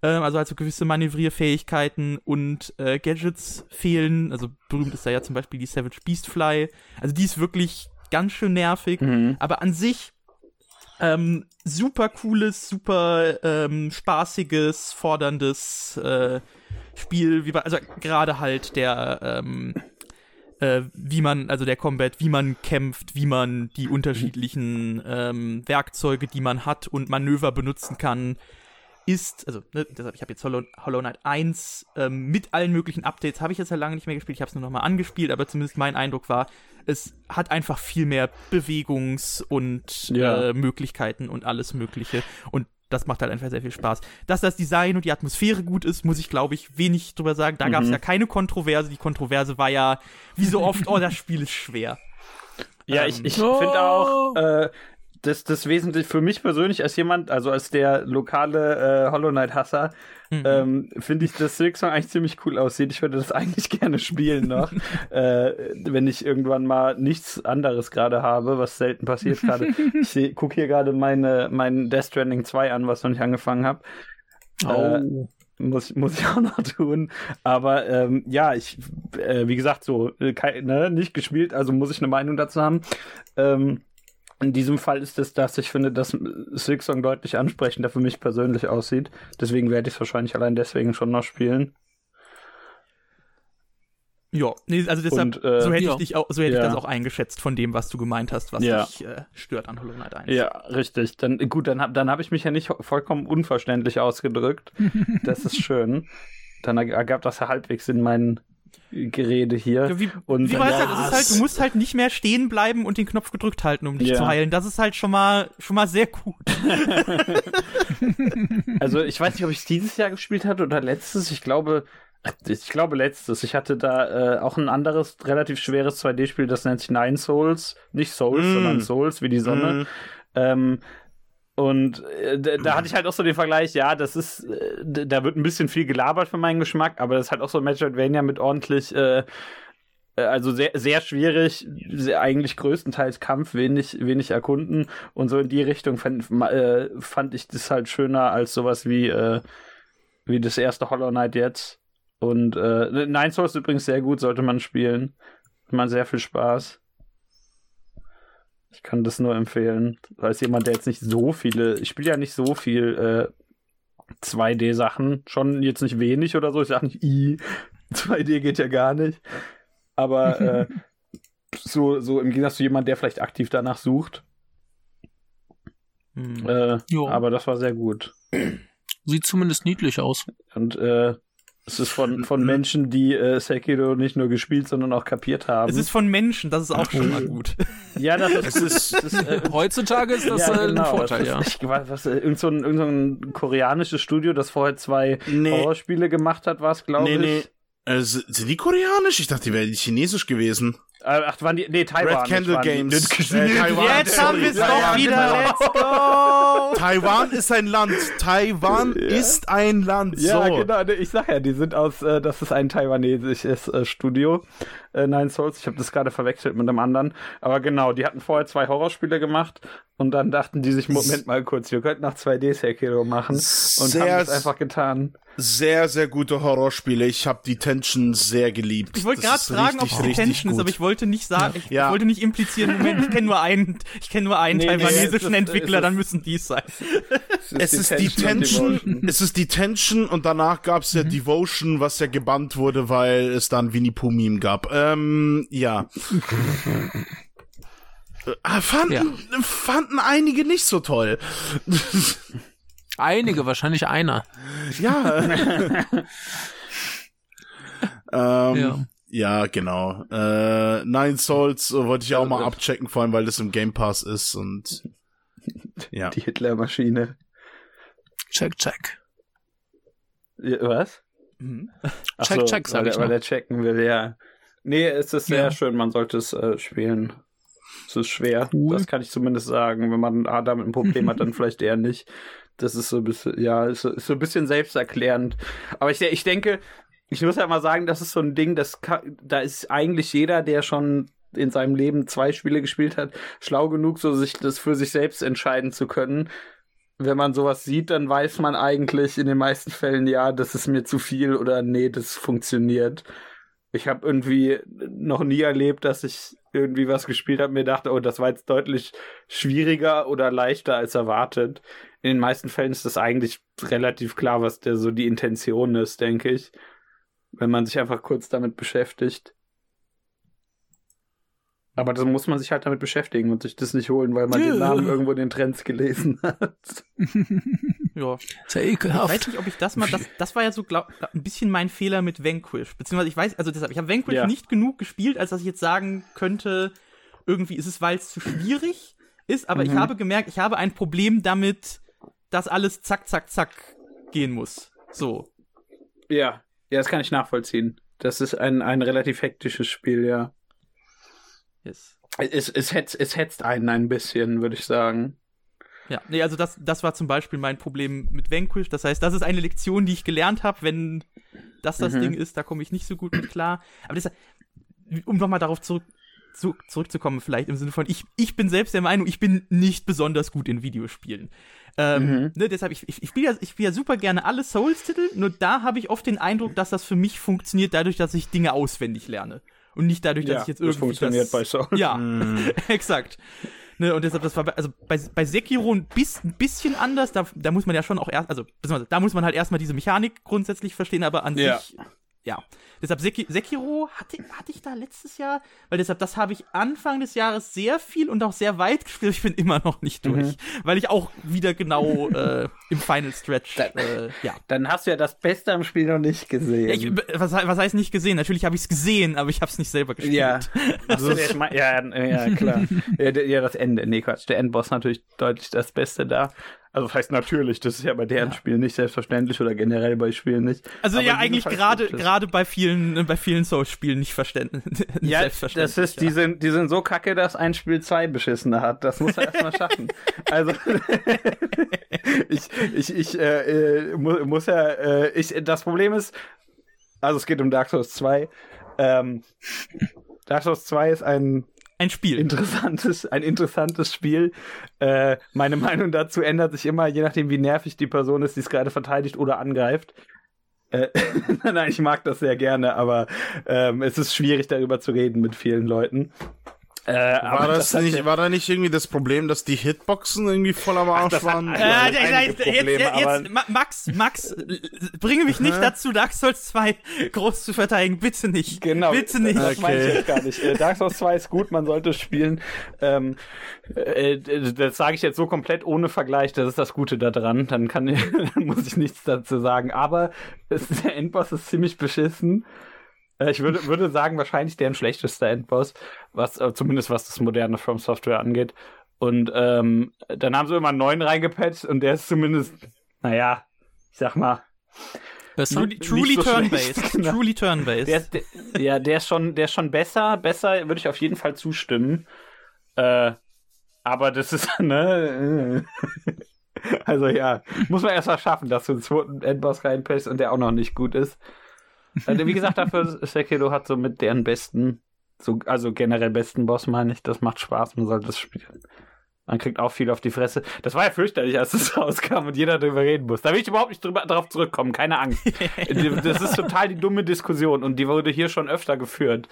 Ähm, also halt so gewisse Manövrierfähigkeiten und äh, Gadgets fehlen. Also berühmt ist da ja zum Beispiel die Savage Beastfly. Also die ist wirklich ganz schön nervig. Mhm. Aber an sich ähm, super cooles, super ähm, spaßiges, forderndes äh, Spiel. Wie, also gerade halt der ähm, Äh, wie man, also der Combat, wie man kämpft, wie man die unterschiedlichen ähm, Werkzeuge, die man hat und Manöver benutzen kann, ist, also ne, deshalb, ich habe jetzt Hollow, Hollow Knight eins ähm, mit allen möglichen Updates, habe ich jetzt ja lange nicht mehr gespielt, ich habe es nur noch mal angespielt, aber zumindest mein Eindruck war, es hat einfach viel mehr Bewegungs- und ja. äh, Möglichkeiten und alles Mögliche und das macht halt einfach sehr viel Spaß. Dass das Design und die Atmosphäre gut ist, muss ich, glaube ich, wenig drüber sagen. Da mhm. gab es ja keine Kontroverse. Die Kontroverse war ja, wie so oft, oh, das Spiel ist schwer. Ja, ähm, ich, ich oh. finde auch, äh, das, das Wesentliche für mich persönlich als jemand, also als der lokale äh, Hollow Knight-Hasser, mhm. ähm, finde ich, dass Silksong eigentlich ziemlich cool aussieht. Ich würde das eigentlich gerne spielen noch, äh, wenn ich irgendwann mal nichts anderes gerade habe, was selten passiert gerade. Ich gucke hier gerade meine mein Death Stranding zwei an, was ich noch nicht angefangen habe. Oh. Äh, muss, muss ich auch noch tun. Aber ähm, ja, ich, äh, wie gesagt, so äh, kein, ne, nicht gespielt, also muss ich eine Meinung dazu haben. Ähm, In diesem Fall ist es das, ich finde, dass Silksong deutlich ansprechender für mich persönlich aussieht. Deswegen werde ich es wahrscheinlich allein deswegen schon noch spielen. Ja, nee, also deshalb, Und, äh, so hätte ja. ich dich auch, so hätte ja. ich das auch eingeschätzt von dem, was du gemeint hast, was ja. dich äh, stört an Hollow Knight eins. Ja, richtig. Dann, gut, dann habe dann hab ich mich ja nicht vollkommen unverständlich ausgedrückt. Das ist schön. Dann ergab das ja halbwegs in meinen Gerede hier. Ja, wie, und wie weißt du, das ist halt, du musst halt nicht mehr stehen bleiben und den Knopf gedrückt halten, um dich ja. zu heilen. Das ist halt schon mal schon mal sehr gut. Also ich weiß nicht, ob ich es dieses Jahr gespielt hatte oder letztes. Ich glaube, ich glaube letztes. Ich hatte da äh, auch ein anderes, relativ schweres zwei D-Spiel, das nennt sich Nine Souls. Nicht Souls, mm. sondern Souls, wie die Sonne. Mm. Ähm, Und äh, da, da hatte ich halt auch so den Vergleich, ja, das ist, äh, da wird ein bisschen viel gelabert für meinen Geschmack, aber das ist halt auch so ein Metroidvania mit ordentlich, äh, also sehr, sehr schwierig, sehr, eigentlich größtenteils Kampf, wenig, wenig erkunden und so in die Richtung fand, äh, fand ich das halt schöner als sowas wie, äh, wie das erste Hollow Knight jetzt. Und äh, Nine Souls ist übrigens sehr gut, sollte man spielen. Hat man sehr viel Spaß. Ich kann das nur empfehlen. Als jemand, der jetzt nicht so viele, ich spiele ja nicht so viel äh, zwei D-Sachen, schon jetzt nicht wenig oder so. Ich sage nicht, i, zwei D geht ja gar nicht. Aber äh, so, so im Gegensatz zu jemandem, der vielleicht aktiv danach sucht. Hm. Äh, aber das war sehr gut. Sieht zumindest niedlich aus. Und äh, es ist von, von Menschen, die äh, Sekiro nicht nur gespielt, sondern auch kapiert haben. Es ist von Menschen, das ist auch schon mal gut. Ja, das ist, es ist, das ist äh, heutzutage ist das ja, äh, genau, ein Vorteil, ist, ja. Ich weiß, was, irgend so ein, irgend so ein koreanisches Studio, das vorher zwei Nee. Horrorspiele gemacht hat, war es, glaube Nee, nee. ich. Äh, sind die koreanisch? Ich dachte, die wären chinesisch gewesen. Äh, Ach, waren die, nee, Taiwan. Red Candle waren die. Games. Äh, Taiwan. Jetzt haben wir es Ja, doch ja, wieder. genau. Let's go! Taiwan ist ein Land. Taiwan Ja. ist ein Land. Ja, so. genau, ich sag ja, die sind aus, äh, das ist ein taiwanesisches äh, Studio, äh, Nine Souls, ich habe das gerade verwechselt mit einem anderen, aber genau, die hatten vorher zwei Horrorspiele gemacht und dann dachten die sich, Moment mal kurz, wir könnten noch zwei D Sekiro machen und Sehr haben das einfach getan. Sehr, sehr gute Horrorspiele. Ich habe die Tension sehr geliebt. Ich wollte Das gerade ist fragen, ob richtig, es die richtig Tension ist, gut. aber ich wollte nicht sagen, ich, Ja. ich wollte nicht implizieren, Moment, ich kenne nur einen, ich kenne nur einen Nee, nee, taiwanesischen es ist- Entwickler, es ist- dann müssen die es sein. Es ist die Tension, es ist die Tension und danach gab's ja Mhm. Devotion, was ja gebannt wurde, weil es dann Winnie Pooh Meme gab. Ähm, ja. Äh, fanden, Ja. fanden einige nicht so toll. Einige, wahrscheinlich einer. Ja. ähm, Ja. ja, genau. Äh, Nine Souls äh, wollte ich auch mal abchecken, vor allem weil das im Game Pass ist und ja. Die Hitler-Maschine. Check, check. Ja, was? Mhm. Ach Check, so, check, sag weil, ich der- weil nur. der checken will, ja. Nee, es ist sehr Ja. schön, man sollte es äh, spielen. Es ist schwer, Cool. das kann ich zumindest sagen. Wenn man ah, damit ein Problem hat, dann vielleicht eher nicht. Das ist so ein bisschen, ja, ist so, ist so ein bisschen selbsterklärend. Aber ich, ich denke, ich muss ja mal sagen, das ist so ein Ding, das kann, da ist eigentlich jeder, der schon in seinem Leben zwei Spiele gespielt hat, schlau genug, so sich das für sich selbst entscheiden zu können. wenn man sowas sieht, dann weiß man eigentlich in den meisten Fällen, ja, das ist mir zu viel oder nee, das funktioniert. Ich habe irgendwie noch nie erlebt, dass ich irgendwie was gespielt habe und mir dachte, oh, das war jetzt deutlich schwieriger oder leichter als erwartet. In den meisten Fällen ist das eigentlich relativ klar, was der so die Intention ist, denke ich. Wenn man sich einfach kurz damit beschäftigt. Aber dann muss man sich halt damit beschäftigen und sich das nicht holen, weil man ja. den Namen irgendwo in den Trends gelesen hat. Ja. Ist ja Ich ekelhaft. weiß nicht, ob ich das mal, das, das war ja so glaub, ein bisschen mein Fehler mit Vanquish. Beziehungsweise ich weiß, also deshalb, ich habe Vanquish Ja. nicht genug gespielt, als dass ich jetzt sagen könnte, irgendwie ist es, weil es zu schwierig ist, aber Mhm. ich habe gemerkt, ich habe ein Problem damit, dass alles zack, zack, zack gehen muss. So. Ja, ja, das kann ich nachvollziehen. Das ist ein, ein relativ hektisches Spiel, ja. Yes. Es, es, hetzt, es hetzt einen ein bisschen, würde ich sagen. Ja, nee, also das, das war zum Beispiel mein Problem mit Vanquish. Das heißt, das ist eine Lektion, die ich gelernt habe, wenn das das Mhm. Ding ist, da komme ich nicht so gut mit klar. Aber deshalb, um nochmal darauf zurück, zu, zurückzukommen, vielleicht im Sinne von, ich, ich bin selbst der Meinung, ich bin nicht besonders gut in Videospielen. Ähm, Mhm. ne, deshalb, ich, ich, ich spiele ja, ich spiel ja super gerne alle Souls-Titel, nur da habe ich oft den Eindruck, dass das für mich funktioniert, dadurch, dass ich Dinge auswendig lerne. Und nicht dadurch, dass Ja, ich jetzt das irgendwie funktioniert das, bei Souls. Ja, exakt. Ne, und deshalb, das war bei, also bei, bei Sekiro ein, bis, ein bisschen anders. Da, da muss man ja schon auch erst, also beziehungsweise da muss man halt erstmal diese Mechanik grundsätzlich verstehen, aber an Ja. sich, ja. Deshalb Seki, Sekiro hatte, hatte ich da letztes Jahr, weil deshalb, das habe ich Anfang des Jahres sehr viel und auch sehr weit gespielt. Ich bin immer noch nicht durch, Mhm. weil ich auch wieder genau äh, im Final Stretch, Da- äh, ja. Dann hast du ja das Beste am Spiel noch nicht gesehen. Ja, ich, was, was heißt nicht gesehen? Natürlich habe ich es gesehen, aber ich habe es nicht selber gespielt. Ja. Achso, ich mein, ja, ja, klar. ja, der- ja, das Ende. Nee, Quatsch. Der Endboss natürlich deutlich das Beste da. Also, das heißt natürlich, das ist ja bei deren Ja. Spielen nicht selbstverständlich oder generell bei Spielen nicht. Also Aber ja, in diesem eigentlich Fall gerade stimmt es. gerade bei vielen bei vielen Souls-Spielen nicht verständlich. Ja, selbstverständlich. das ist, die sind, die sind so kacke, dass ein Spiel zwei beschissene hat. Das muss er erstmal schaffen. Also, ich, ich, ich, äh, äh, mu muss ja, äh, ich, das Problem ist, also es geht um Dark Souls zwei. Ähm, Dark Souls zwei ist ein ein Spiel. interessantes, ein interessantes Spiel. Äh, meine Meinung dazu ändert sich immer, je nachdem, wie nervig die Person ist, die es gerade verteidigt oder angreift. Äh, Nein, ich mag das sehr gerne, aber ähm, es ist schwierig, darüber zu reden mit vielen Leuten. Äh, War aber das hat nicht, ja- war da nicht irgendwie das Problem, dass die Hitboxen irgendwie voll am Arsch das hat waren? ein- Äh, Ja, jetzt, einige jetzt, Probleme, jetzt, aber- jetzt, Ma- Max, Max, äh, bringe mich nicht dazu, Dark Souls zwei groß zu verteidigen. Bitte nicht. Genau, Bitte nicht. das meine ich Okay. jetzt gar nicht. Äh, Dark Souls zwei ist gut, man sollte es spielen. Ähm, äh, das sage ich jetzt so komplett ohne Vergleich, das ist das Gute daran. Dann, kann, dann muss ich nichts dazu sagen. Aber es, der Endboss ist ziemlich beschissen. Äh, ich würde, würde sagen, wahrscheinlich deren schlechtester Endboss, was äh, zumindest was das moderne From Software angeht. Und ähm, dann haben sie immer einen neuen reingepatcht und der ist zumindest, naja, ich sag mal, Besser? Truly, truly so turn-based. schlecht, genau. Truly turn-based. Der ist, der, ja, der ist schon, der ist schon besser. Besser würde ich auf jeden Fall zustimmen. Äh, aber das ist, ne? äh. Also ja, muss man erst mal schaffen, dass du einen zweiten Endboss reinpasst und der auch noch nicht gut ist. Also, wie gesagt, dafür Sekiro hat so mit deren besten, so, also generell besten Boss, meine ich. Das macht Spaß, man sollte das spielen. Man kriegt auch viel auf die Fresse. Das war ja fürchterlich, als es rauskam und jeder darüber reden muss. Da will ich überhaupt nicht drüber, darauf zurückkommen, keine Angst. Das ist total die dumme Diskussion und die wurde hier schon öfter geführt.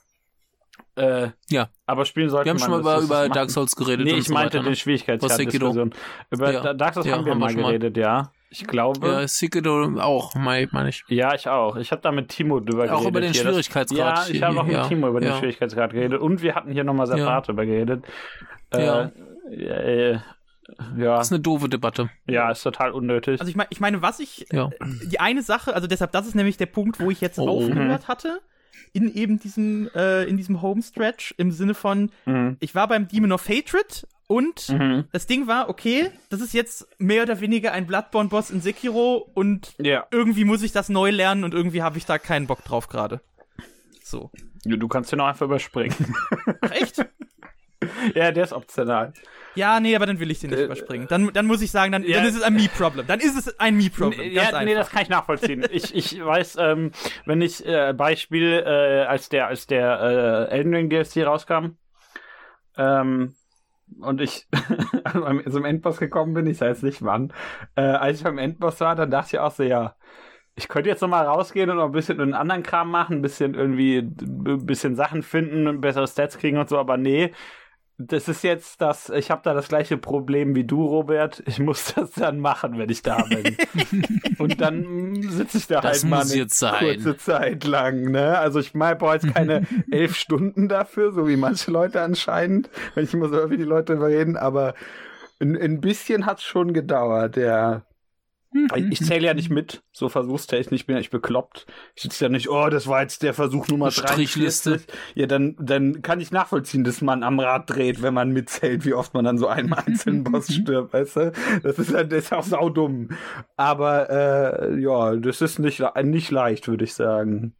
Äh, Ja. Aber spielen sollte Wir haben man schon mal das, über, das über machen. Dark Souls geredet Nee, und ich so meinte weiter, ne? die Schwierigkeitsgrad-Diskussion. Über Ja. Dark Souls Ja, haben wir haben wir mal schon mal. geredet, ja. Ich glaube. Ja, Sekiro auch, meine mein ich. Ja, ich auch. Ich habe da mit Timo drüber geredet. Auch über den hier. Das- Schwierigkeitsgrad. Ja, ich habe auch mit Ja, Timo über den ja. Schwierigkeitsgrad geredet. Und wir hatten hier nochmal separat drüber geredet. Ja. Äh, äh, ja. Das ist eine doofe Debatte. Ja, ist total unnötig. Also ich meine, ich meine, was ich, Ja. die eine Sache, also deshalb, das ist nämlich der Punkt, wo ich jetzt Oh. aufgehört hatte, in eben diesem, äh, in diesem Homestretch, im Sinne von, Mhm. ich war beim Demon of Hatred und Mhm. das Ding war, okay, das ist jetzt mehr oder weniger ein Bloodborne-Boss in Sekiro und Ja. irgendwie muss ich das neu lernen und irgendwie habe ich da keinen Bock drauf gerade. So. Du kannst den auch einfach überspringen. Ach, echt? Ja, der ist optional. Ja, nee, aber dann will ich den nicht Äh, überspringen. Dann, dann muss ich sagen, dann, ja. dann ist es ein Me-Problem. Dann ist es ein Me-Problem. Nee, Ganz ja, nee, einfach. das kann ich nachvollziehen. ich, ich weiß, ähm, wenn ich äh, Beispiel, äh, als der, als der äh, Elden Ring D L C rauskam, ähm, und ich also zum Endboss gekommen bin, ich weiß nicht wann, äh, als ich beim Endboss war, dann dachte ich auch so, ja, ich könnte jetzt nochmal rausgehen und noch ein bisschen einen anderen Kram machen, ein bisschen irgendwie, ein bisschen Sachen finden, bessere Stats kriegen und so, aber nee, das ist jetzt das, ich habe da das gleiche Problem wie du, Robert. Ich muss das dann machen, wenn ich da bin. Und dann sitze ich da Das halt mal muss eine jetzt sein. kurze Zeit lang, ne? Also ich meine, brauche jetzt keine elf Stunden dafür, so wie manche Leute anscheinend, wenn ich immer so höre, wie die Leute darüber reden, aber ein, ein bisschen hat's schon gedauert, ja. Ich zähle ja nicht mit, so versuchstechnisch, ich bin ja nicht bekloppt. Ich sitze ja nicht, oh, das war jetzt der Versuch Nummer Strichliste. dreiundvierzig. Ja, dann, dann kann ich nachvollziehen, dass man am Rad dreht, wenn man mitzählt, wie oft man dann so einem einzelnen Boss stirbt, weißt du? Das ist, das ist auch saudumm. Aber, äh, ja, das ist nicht, nicht leicht, würde ich sagen.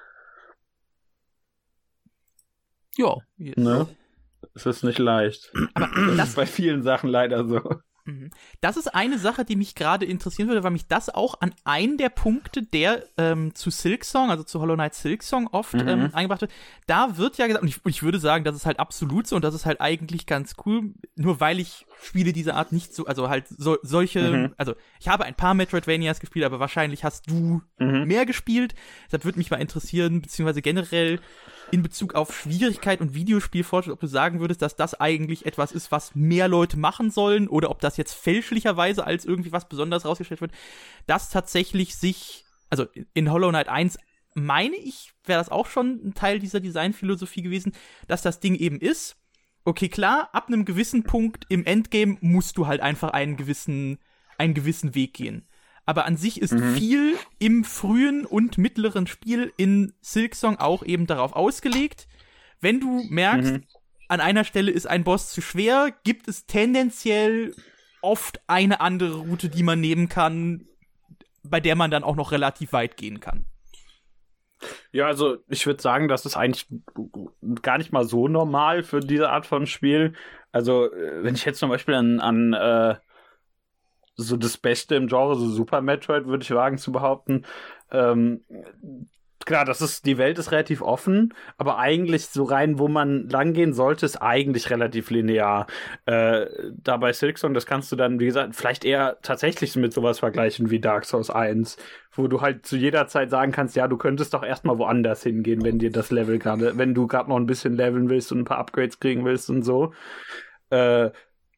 Ja. Ne? Es ist nicht leicht. Aber Das das, ist bei vielen Sachen leider so. Mhm. Das ist eine Sache, die mich gerade interessieren würde, weil mich das auch an einen der Punkte, der ähm, zu Silksong, also zu Hollow Knight Silksong oft Mhm. ähm, eingebracht wird. Da wird ja gesagt, und ich, und ich würde sagen, das ist halt absolut so und das ist halt eigentlich ganz cool, nur weil ich Spiele dieser Art nicht so, also halt so, solche, Mhm. also ich habe ein paar Metroidvanias gespielt, aber wahrscheinlich hast du Mhm. mehr gespielt. Deshalb würde mich mal interessieren, beziehungsweise generell in Bezug auf Schwierigkeit und Videospielfortschritt, ob du sagen würdest, dass das eigentlich etwas ist, was mehr Leute machen sollen oder ob das jetzt fälschlicherweise als irgendwie was Besonderes rausgestellt wird, dass tatsächlich sich, also in Hollow Knight eins meine ich, wäre das auch schon ein Teil dieser Designphilosophie gewesen, dass das Ding eben ist, okay, klar, ab einem gewissen Punkt im Endgame musst du halt einfach einen gewissen, einen gewissen Weg gehen. Aber an sich ist Mhm. viel im frühen und mittleren Spiel in Silksong auch eben darauf ausgelegt. Wenn du merkst, Mhm. an einer Stelle ist ein Boss zu schwer, gibt es tendenziell oft eine andere Route, die man nehmen kann, bei der man dann auch noch relativ weit gehen kann. Ja, also ich würde sagen, das ist eigentlich gar nicht mal so normal für diese Art von Spiel. Also äh, wenn ich jetzt zum Beispiel an, an äh, so das Beste im Genre, so Super Metroid, würde ich wagen zu behaupten, ähm, klar, das ist, die Welt ist relativ offen, aber eigentlich so rein, wo man langgehen sollte, ist eigentlich relativ linear. Äh, da bei Silksong, das kannst du dann, wie gesagt, vielleicht eher tatsächlich mit sowas vergleichen wie Dark Souls eins, wo du halt zu jeder Zeit sagen kannst, ja, du könntest doch erstmal woanders hingehen, wenn dir das Level gerade, wenn du gerade noch ein bisschen leveln willst und ein paar Upgrades kriegen willst und so. Äh,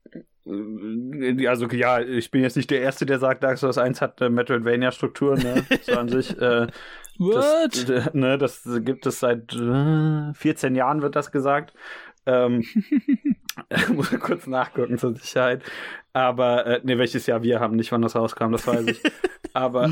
Also ja, ich bin jetzt nicht der Erste, der sagt, Dark Souls eins hat eine Metroidvania-Struktur, ne? So an sich. Äh, das, äh, ne, das gibt es seit äh, vierzehn Jahren, wird das gesagt. Ähm, muss ich kurz nachgucken zur Sicherheit. Aber, äh, ne, welches Jahr wir haben, nicht wann das rauskam, das weiß ich. Aber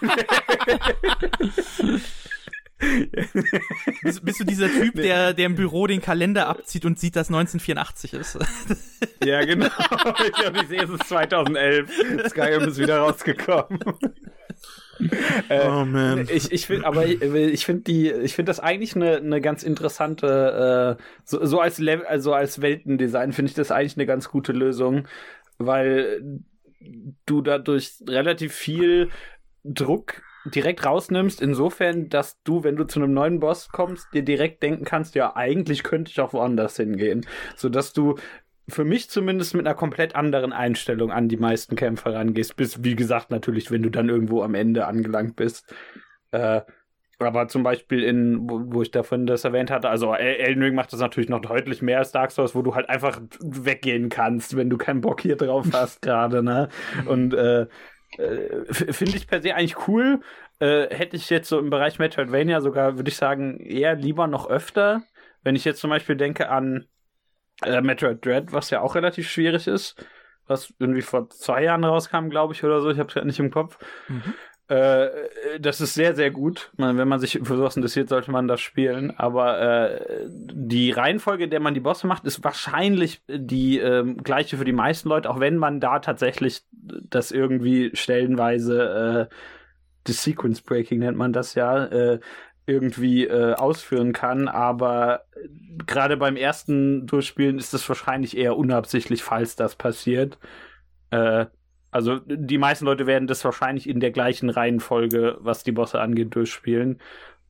Bist, bist du dieser Typ, der, der im Büro den Kalender abzieht und sieht, dass neunzehnhundertvierundachtzig ist? ja, genau. Ich glaube, ich sehe, es ist zweitausendelf. Skyrim ist wieder rausgekommen. äh, Oh man. Ich, ich finde, aber ich, ich finde die, ich finde das eigentlich eine, eine ganz interessante, äh, so, so als Level, also als Weltendesign finde ich das eigentlich eine ganz gute Lösung, weil du dadurch relativ viel Druck direkt rausnimmst, insofern, dass du, wenn du zu einem neuen Boss kommst, dir direkt denken kannst, ja, eigentlich könnte ich auch woanders hingehen. Sodass du für mich zumindest mit einer komplett anderen Einstellung an die meisten Kämpfer rangehst. Bis, wie gesagt, natürlich, wenn du dann irgendwo am Ende angelangt bist. Äh, aber zum Beispiel in, wo, wo ich davon das erwähnt hatte, also El- Elden Ring macht das natürlich noch deutlich mehr als Dark Souls, wo du halt einfach weggehen kannst, wenn du keinen Bock hier drauf hast gerade, ne? Und äh, Äh, finde ich per se eigentlich cool. Äh, hätte ich jetzt so im Bereich Metroidvania sogar, würde ich sagen, eher lieber noch öfter. Wenn ich jetzt zum Beispiel denke an äh, Metroid Dread, was ja auch relativ schwierig ist, was irgendwie vor zwei Jahren rauskam, glaube ich, oder so. Ich habe es gerade nicht im Kopf. Mhm. Äh, das ist sehr, sehr gut. Man, wenn man sich für sowas interessiert, sollte man das spielen. Aber äh, die Reihenfolge, in der man die Bosse macht, ist wahrscheinlich die ähm, gleiche für die meisten Leute, auch wenn man da tatsächlich das irgendwie stellenweise äh, das Sequence Breaking nennt man das ja, äh, irgendwie äh, ausführen kann. Aber gerade beim ersten Durchspielen ist es wahrscheinlich eher unabsichtlich, falls das passiert. Äh, Also die meisten Leute werden das wahrscheinlich in der gleichen Reihenfolge, was die Bosse angeht, durchspielen.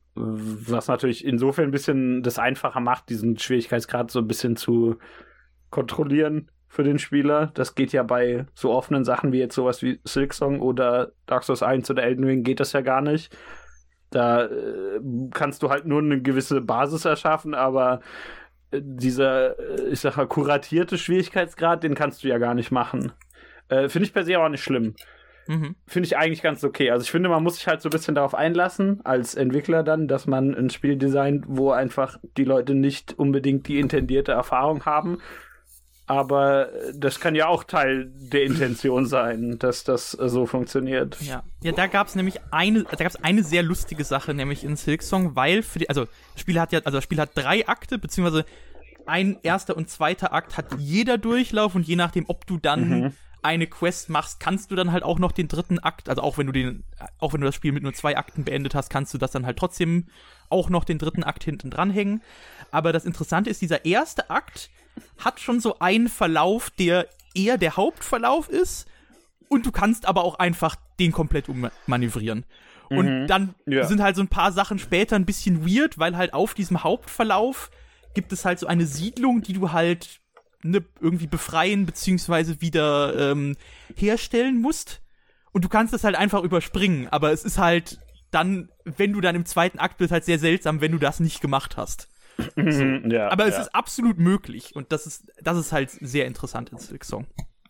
Was natürlich insofern ein bisschen das einfacher macht, diesen Schwierigkeitsgrad so ein bisschen zu kontrollieren für den Spieler. Das geht ja bei so offenen Sachen wie jetzt sowas wie Silksong oder Dark Souls eins oder Elden Ring geht das ja gar nicht. Da äh, kannst du halt nur eine gewisse Basis erschaffen, aber äh, dieser, äh, ich sag mal, kuratierte Schwierigkeitsgrad, den kannst du ja gar nicht machen. Äh, Finde ich per se auch nicht schlimm. Mhm. Finde ich eigentlich ganz okay. Also ich finde, man muss sich halt so ein bisschen darauf einlassen, als Entwickler dann, dass man ein Spiel designt, wo einfach die Leute nicht unbedingt die intendierte Erfahrung haben. Aber das kann ja auch Teil der Intention sein, dass das so funktioniert. Ja, ja, da gab es nämlich eine, da gab es eine sehr lustige Sache, nämlich in Silksong, weil für die, also das Spiel hat ja, also das Spiel hat drei Akte, beziehungsweise ein erster und zweiter Akt hat jeder Durchlauf und je nachdem, ob du dann mhm. eine Quest machst, kannst du dann halt auch noch den dritten Akt, also auch wenn du den, auch wenn du das Spiel mit nur zwei Akten beendet hast, kannst du das dann halt trotzdem auch noch den dritten Akt hinten dranhängen. Aber das Interessante ist, dieser erste Akt hat schon so einen Verlauf, der eher der Hauptverlauf ist und du kannst aber auch einfach den komplett ummanövrieren. Mhm. Und dann ja. sind halt so ein paar Sachen später ein bisschen weird, weil halt auf diesem Hauptverlauf gibt es halt so eine Siedlung, die du halt ne, irgendwie befreien beziehungsweise wieder ähm, herstellen musst. Und du kannst das halt einfach überspringen, aber es ist halt dann, wenn du dann im zweiten Akt bist, halt sehr seltsam, wenn du das nicht gemacht hast. So. Ja, aber es ja. ist absolut möglich und das ist, das ist halt sehr interessant in Silksong.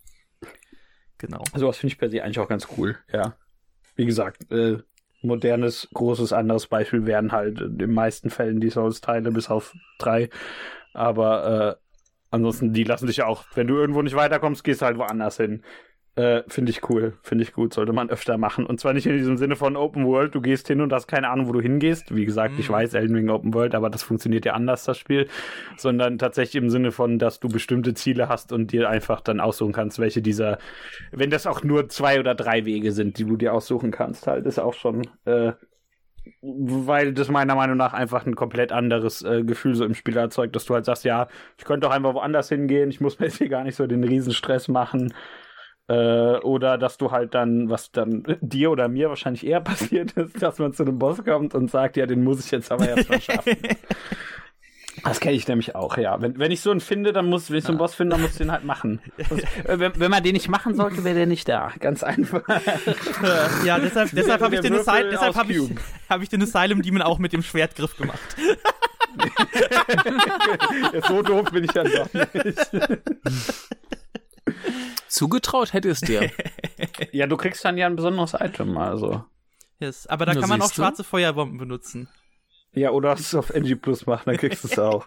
Genau. Sowas finde ich per se eigentlich auch ganz cool, ja. Wie gesagt, äh, modernes, großes, anderes Beispiel wären halt in den meisten Fällen die Souls-Teile bis auf drei. Aber äh, ansonsten, die lassen sich ja auch, wenn du irgendwo nicht weiterkommst, gehst du halt woanders hin. Äh, finde ich cool, finde ich gut, sollte man öfter machen. Und zwar nicht in diesem Sinne von Open World, du gehst hin und hast keine Ahnung, wo du hingehst. Wie gesagt, mm. ich weiß, Elden Ring Open World, aber das funktioniert ja anders, das Spiel. Sondern tatsächlich im Sinne von, dass du bestimmte Ziele hast und dir einfach dann aussuchen kannst, welche dieser, wenn das auch nur zwei oder drei Wege sind, die du dir aussuchen kannst, halt, ist auch schon, äh, weil das meiner Meinung nach einfach ein komplett anderes äh, Gefühl so im Spiel erzeugt, dass du halt sagst, ja, ich könnte doch einfach woanders hingehen, ich muss mir jetzt hier gar nicht so den Riesenstress machen. Äh, oder dass du halt dann, was dann dir oder mir wahrscheinlich eher passiert ist, dass man zu einem Boss kommt und sagt, ja, den muss ich jetzt aber erst mal schaffen. Das kenne ich nämlich auch, ja. Wenn, wenn ich so einen finde, dann muss, wenn ich so einen Boss finde, dann muss ich den halt machen. Und, äh, wenn, wenn man den nicht machen sollte, wäre der nicht da. Ganz einfach. Ja, deshalb, deshalb habe ich den Asylum, deshalb habe ich, hab ich den Asylum Demon auch mit dem Schwertgriff gemacht. So doof bin ich dann doch nicht. Zugetraut hätte es dir. Ja, du kriegst dann ja ein besonderes Item, also. Yes, aber da Na, kann man auch siehst du? schwarze Feuerbomben benutzen. Ja, oder hast du es auf N G Plus machen, dann kriegst du es auch.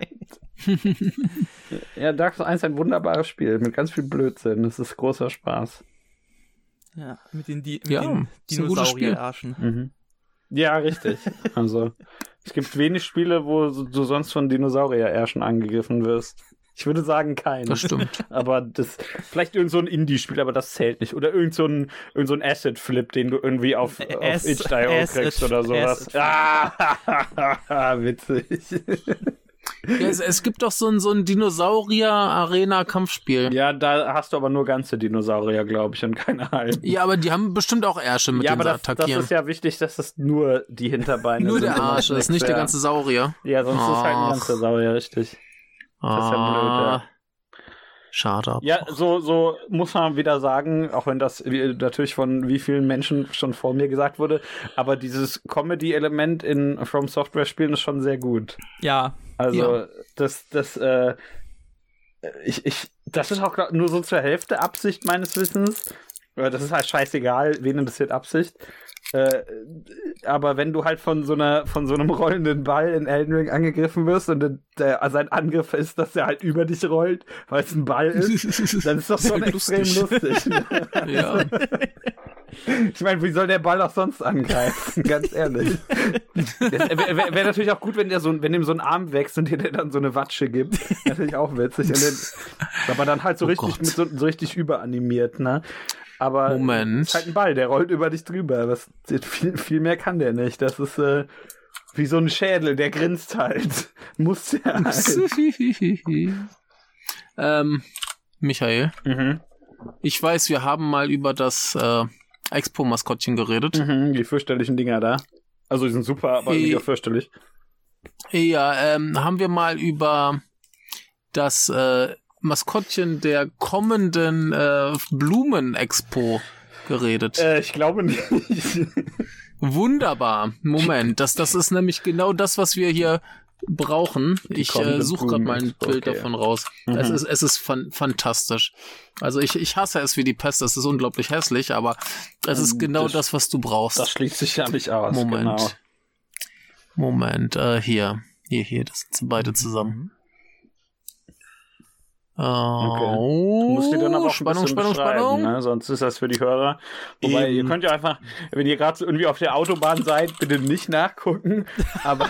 Ja, Dark Souls eins ist ein wunderbares Spiel mit ganz viel Blödsinn. Das ist großer Spaß. Ja, mit den, Di- mit Ja, den ist ein gutes Spiel. Dinosaurier-Arschen. Mhm. Ja, richtig. Also, es gibt wenig Spiele, wo du sonst von Dinosaurier-Ärschen angegriffen wirst. Ich würde sagen, keinen. Das stimmt. Aber das, vielleicht irgend so ein Indie-Spiel, aber das zählt nicht. Oder irgend so ein, irgend so ein Acid-Flip, den du irgendwie auf, auf Acid- itch punkt io kriegst oder sowas. Acid- Ah, witzig. Ja, es, es gibt doch so ein, so ein Dinosaurier-Arena-Kampfspiel. Ja, da hast du aber nur ganze Dinosaurier, glaube ich, und keine halben. Ja, aber die haben bestimmt auch Ärsche, mit Ja, denen aber sie das, das attackieren. ist ja wichtig, dass das nur die Hinterbeine Nur sind. der Arsch, das ist nicht der Ja. ganze Saurier. Ja, sonst ist halt ein Ach. ganzer Saurier, richtig. Das ist ja blöd, ja. Schade. Ja, so, so muss man wieder sagen, auch wenn das wie, natürlich von wie vielen Menschen schon vor mir gesagt wurde, aber dieses Comedy-Element in From Software-Spielen ist schon sehr gut. Ja. Also, Ja. das, das, äh, ich, ich, das ist auch glaub, nur so zur Hälfte Absicht meines Wissens. Das ist halt scheißegal, wen interessiert Absicht. Äh, aber wenn du halt von so einer, von so einem rollenden Ball in Elden Ring angegriffen wirst und der, der, sein Angriff ist, dass er halt über dich rollt, weil es ein Ball ist, dann ist das schon extrem lustig. Ja. Ich meine, wie soll der Ball auch sonst angreifen? Ganz ehrlich. Wäre wär, wär natürlich auch gut, wenn der so, wenn dem so ein Arm wächst und dir der dann so eine Watsche gibt. Natürlich auch witzig. Und dann, aber dann halt so Oh richtig Gott. mit so, so richtig überanimiert, ne? Aber Moment. ist halt ein Ball, der rollt über dich drüber. Was, viel, viel mehr kann der nicht. Das ist äh, wie so ein Schädel, der grinst halt. Muss der halt. ähm, Michael, Mhm. ich weiß, wir haben mal über das äh, Expo-Maskottchen geredet. Mhm, die fürchterlichen Dinger da. Also die sind super, aber Hey. nicht auch fürchterlich. Ja, ähm, haben wir mal über das äh, Maskottchen der kommenden äh, Blumenexpo geredet. Äh, ich glaube nicht. Wunderbar. Moment, das, das ist nämlich genau das, was wir hier brauchen. Ich äh, suche gerade mal ein Bild okay. davon raus. Mhm. Es ist, es ist fan- fantastisch. Also ich, ich hasse es wie die Pest, das ist unglaublich hässlich, aber es ist genau das, das, was du brauchst. Das schließt sich ja nicht aus. Moment. Genau. Moment, äh, hier. Hier, hier, das sind beide zusammen. Okay. Oh, Du musst die dann aber auch Spannung, ein bisschen Spannung, beschreiben, Spannung. ne? Sonst ist das für die Hörer. Wobei, Eben. ihr könnt ja einfach, wenn ihr gerade so irgendwie auf der Autobahn seid, bitte nicht nachgucken. Aber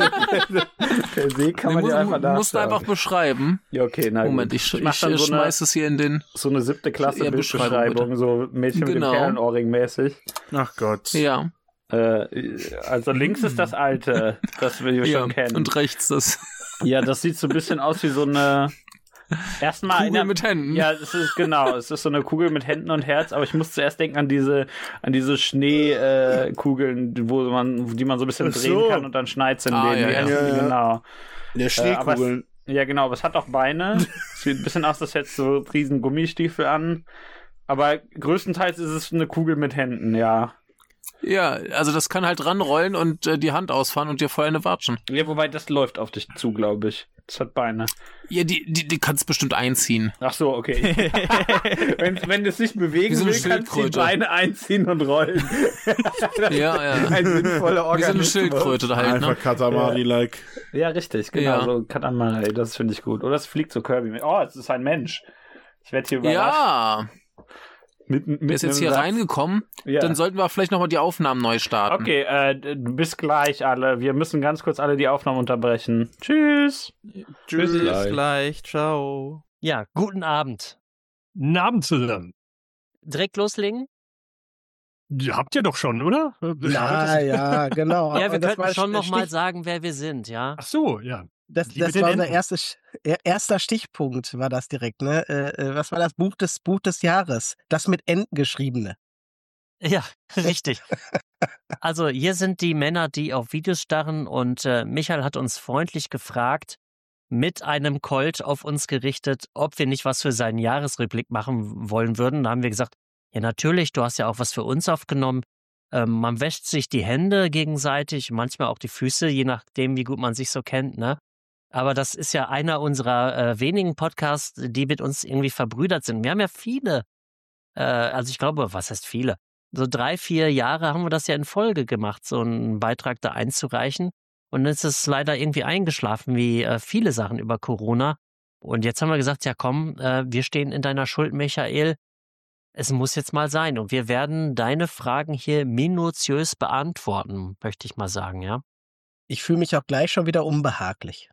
per se kann man Nee, ja muss, einfach musst du nachschauen. einfach beschreiben. Ja, okay, na Moment, gut. ich, ich, mach ich dann so eine, schmeiß es hier in den... so eine siebte Klasse Ja, Beschreibung, Bildbeschreibung, so Mädchen Genau. mit dem Perlenohrring mäßig. Ach Gott. Ja, Äh, also links ist das alte, das wir ja. schon kennen. Und rechts das Ja, das sieht so ein bisschen aus wie so eine... Erstmal Kugel eine, mit Händen. Ja, es ist genau, es ist so eine Kugel mit Händen und Herz, aber ich muss zuerst denken an diese, an diese Schneekugeln, äh, Kugeln, wo man, die man so ein bisschen Ach so. drehen kann und dann schneit's in Ah, denen. ja, Wie ja. heißen die Ja, ja. genau? Der Äh, aber Schneekugeln. es, ja, genau, aber es hat auch Beine. Es sieht ein bisschen aus, als hätte es so riesen Gummistiefel an. Aber größtenteils ist es eine Kugel mit Händen, ja. Ja, also das kann halt ranrollen und äh, die Hand ausfahren und dir voll eine watschen. Ja, wobei das läuft auf dich zu, glaube ich. Das hat Beine. Ja, die, die, die kannst bestimmt einziehen. Ach so, okay. wenn, wenn es sich bewegen Wie so eine will, kannst du die Schildkröte. Beine einziehen und rollen. Ja, ja. Ein sinnvoller Wie so eine Organismus. Schildkröte halt, ne? Einfach Katamari-like. Ja, richtig, genau. Ja. So Katamari, das finde ich gut. Oder es fliegt so Kirby mit. Oh, es ist ein Mensch. Ich werde hier überrascht. Ja, Mit, mit der ist jetzt einem hier Satz. reingekommen. Ja. Dann sollten wir vielleicht nochmal die Aufnahmen neu starten. Okay, äh, bis gleich alle. Wir müssen ganz kurz alle die Aufnahmen unterbrechen. Tschüss. Tschüss, bis gleich. gleich. Ciao. Ja, guten Abend. Guten Abend zusammen. Direkt loslegen? Ja, habt ihr doch schon, oder? Ja, ja, genau. Ja, wir Aber das könnten war schon Stich- nochmal sagen, wer wir sind, ja? Ach so, ja. Das, Die das mit den war unser Enten. erster, Sch- er- erster Stichpunkt, war das direkt, ne? Äh, äh, was war das Buch des Buch des Jahres? Das mit Enten geschriebene. Ja, richtig. Also hier sind die Männer, die auf Videos starren und äh, Michael hat uns freundlich gefragt, mit einem Colt auf uns gerichtet, ob wir nicht was für seinen Jahresrückblick machen wollen würden. Da haben wir gesagt, ja natürlich, du hast ja auch was für uns aufgenommen. Ähm, man wäscht sich die Hände gegenseitig, manchmal auch die Füße, je nachdem, wie gut man sich so kennt, ne? Aber das ist ja einer unserer äh, wenigen Podcasts, die mit uns irgendwie verbrüdert sind. Wir haben ja viele, äh, also ich glaube, was heißt viele? So drei, vier Jahre haben wir das ja in Folge gemacht, so einen Beitrag da einzureichen. Und dann ist es leider irgendwie eingeschlafen, wie äh, viele Sachen über Corona. Und jetzt haben wir gesagt, ja komm, äh, wir stehen in deiner Schuld, Michael. Es muss jetzt mal sein. Und wir werden deine Fragen hier minutiös beantworten, möchte ich mal sagen, ja. Ich fühle mich auch gleich schon wieder unbehaglich.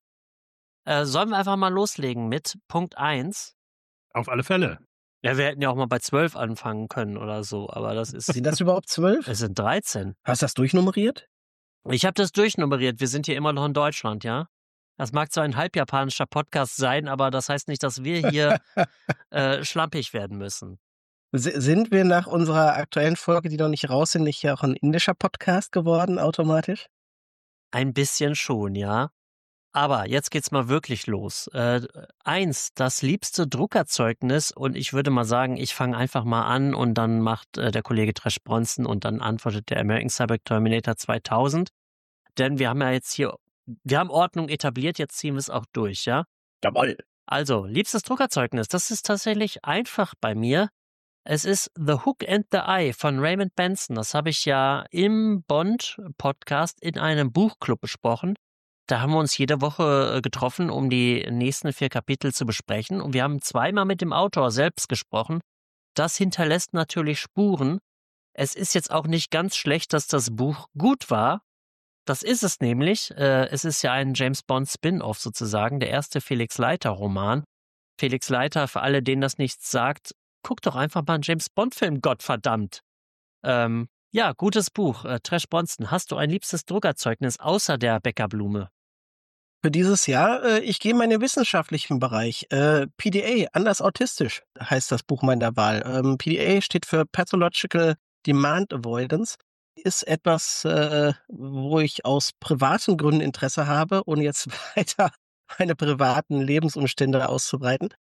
Äh, sollen wir einfach mal loslegen mit Punkt eins? Auf alle Fälle. Ja, wir hätten ja auch mal bei zwölf anfangen können oder so, aber das ist, Sind das überhaupt zwölf? es sind dreizehn. Hast du das durchnummeriert? Ich habe das durchnummeriert. Wir sind hier immer noch in Deutschland, ja? Das mag zwar ein halbjapanischer Podcast sein, aber das heißt nicht, dass wir hier äh, schlampig werden müssen. S- Sind wir nach unserer aktuellen Folge, die noch nicht raus sind, nicht auch ein indischer Podcast geworden, automatisch? Ein bisschen schon, ja. Aber jetzt geht's mal wirklich los. Äh, eins, das liebste Druckerzeugnis, und ich würde mal sagen, ich fange einfach mal an und dann macht äh, der Kollege Trash Bronson und dann antwortet der American Cyber Terminator zweitausend. Denn wir haben ja jetzt hier, wir haben Ordnung etabliert, jetzt ziehen wir es auch durch, ja? Jawohl. Also, liebstes Druckerzeugnis, das ist tatsächlich einfach bei mir. Es ist The Hook and the Eye von Raymond Benson. Das habe ich ja im Bond-Podcast in einem Buchclub besprochen. Da haben wir uns jede Woche getroffen, um die nächsten vier Kapitel zu besprechen. Und wir haben zweimal mit dem Autor selbst gesprochen. Das hinterlässt natürlich Spuren. Es ist jetzt auch nicht ganz schlecht, dass das Buch gut war. Das ist es nämlich. Äh, es ist ja ein James Bond Spin-off sozusagen, der erste Felix Leiter-Roman. Felix Leiter, für alle, denen das nichts sagt, guck doch einfach mal einen James Bond-Film, Gottverdammt. Ähm, ja, gutes Buch. Äh, Trash Bronson, hast du ein liebstes Druckerzeugnis außer der Bäckerblume? Für dieses Jahr, äh, ich gehe mal in den wissenschaftlichen Bereich. Äh, P D A, anders autistisch, heißt das Buch meiner Wahl. Ähm, P D A steht für Pathological Demand Avoidance. Ist etwas, äh, wo ich aus privaten Gründen Interesse habe, ohne jetzt weiter meine privaten Lebensumstände auszubreiten.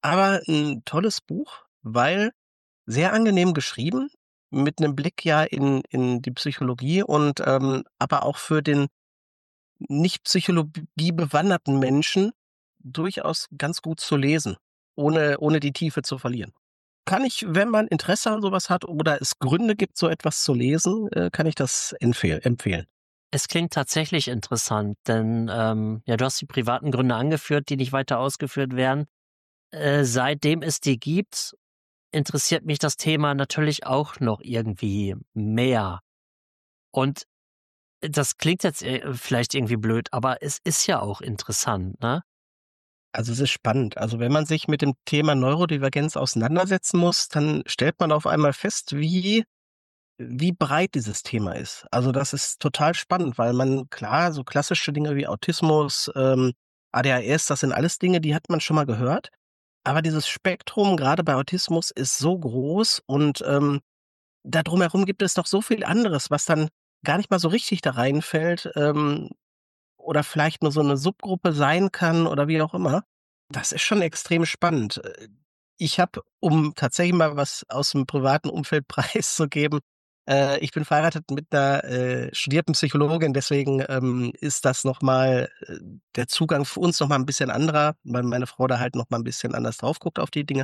aber ein tolles Buch, weil sehr angenehm geschrieben, mit einem Blick ja in, in die Psychologie und ähm, aber auch für den nicht Psychologie bewanderten Menschen durchaus ganz gut zu lesen, ohne, ohne die Tiefe zu verlieren. Kann ich, wenn man Interesse an sowas hat oder es Gründe gibt, so etwas zu lesen, äh, kann ich das empfehl- empfehlen. Es klingt tatsächlich interessant, denn ähm, ja, du hast die privaten Gründe angeführt, die nicht weiter ausgeführt werden. Äh, seitdem es die gibt, interessiert mich das Thema natürlich auch noch irgendwie mehr. Und das klingt jetzt äh, vielleicht irgendwie blöd, aber es ist ja auch interessant, ne? Also es ist spannend. Also wenn man sich mit dem Thema Neurodivergenz auseinandersetzen muss, dann stellt man auf einmal fest, wie, wie breit dieses Thema ist. Also das ist total spannend, weil man, klar, so klassische Dinge wie Autismus, ähm, A D H S, das sind alles Dinge, die hat man schon mal gehört. Aber dieses Spektrum, gerade bei Autismus, ist so groß und ähm, da drumherum gibt es noch so viel anderes, was dann gar nicht mal so richtig da reinfällt, ähm, oder vielleicht nur so eine Subgruppe sein kann oder wie auch immer. Das ist schon extrem spannend. Ich habe, um tatsächlich mal was aus dem privaten Umfeld preiszugeben, äh, ich bin verheiratet mit einer äh, studierten Psychologin, deswegen ähm, ist das nochmal, äh, der Zugang für uns nochmal ein bisschen anderer, weil meine Frau da halt nochmal ein bisschen anders drauf guckt auf die Dinge.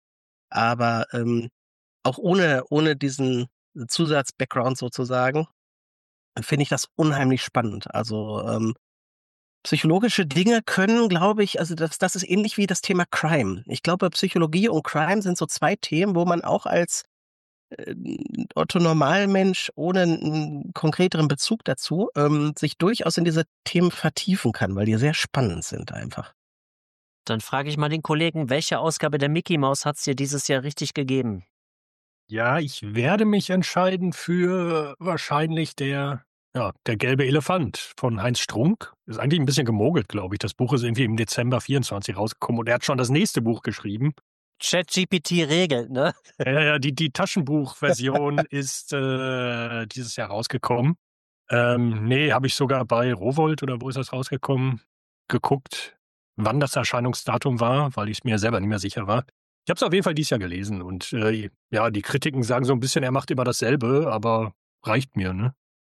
Aber ähm, auch ohne, ohne diesen Zusatz-Background sozusagen, finde ich das unheimlich spannend. Also ähm, psychologische Dinge können, glaube ich, also das, das ist ähnlich wie das Thema Crime. Ich glaube, Psychologie und Crime sind so zwei Themen, wo man auch als äh, Otto-Normalmensch ohne einen konkreteren Bezug dazu ähm, sich durchaus in diese Themen vertiefen kann, weil die sehr spannend sind einfach. Dann frage ich mal den Kollegen, welche Ausgabe der Mickey Maus hat es dir dieses Jahr richtig gegeben? Ja, ich werde mich entscheiden für wahrscheinlich der, ja, der gelbe Elefant von Heinz Strunk. Ist eigentlich ein bisschen gemogelt, glaube ich. Das Buch ist irgendwie im Dezember vierundzwanzig rausgekommen und er hat schon das nächste Buch geschrieben. ChatGPT regelt, ne? Ja, ja, die, die Taschenbuchversion ist äh, dieses Jahr rausgekommen. Ähm, nee, habe ich sogar bei Rowohlt oder wo ist das rausgekommen, geguckt, wann das Erscheinungsdatum war, weil ich es mir selber nicht mehr sicher war. Ich habe es auf jeden Fall dieses Jahr gelesen und äh, ja, die Kritiken sagen so ein bisschen, er macht immer dasselbe, aber reicht mir, ne?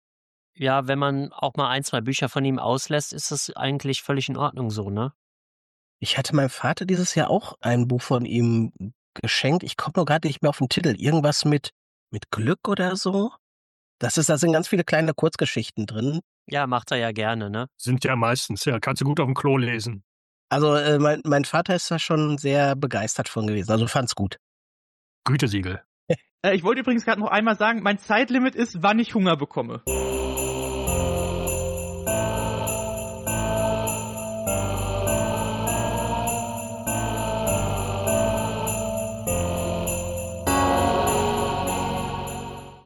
Ja, wenn man auch mal ein, zwei Bücher von ihm auslässt, ist das eigentlich völlig in Ordnung so, ne? Ich hatte meinem Vater dieses Jahr auch ein Buch von ihm geschenkt. Ich komme nur gerade nicht mehr auf den Titel. Irgendwas mit, mit Glück oder so. Das ist, da sind ganz viele kleine Kurzgeschichten drin. Ja, macht er ja gerne, ne? Sind ja meistens, ja, kannst du gut auf dem Klo lesen. Also äh, mein, mein Vater ist da schon sehr begeistert von gewesen. Also fand's gut. Gütesiegel. Äh, ich wollte übrigens gerade noch einmal sagen, mein Zeitlimit ist, wann ich Hunger bekomme.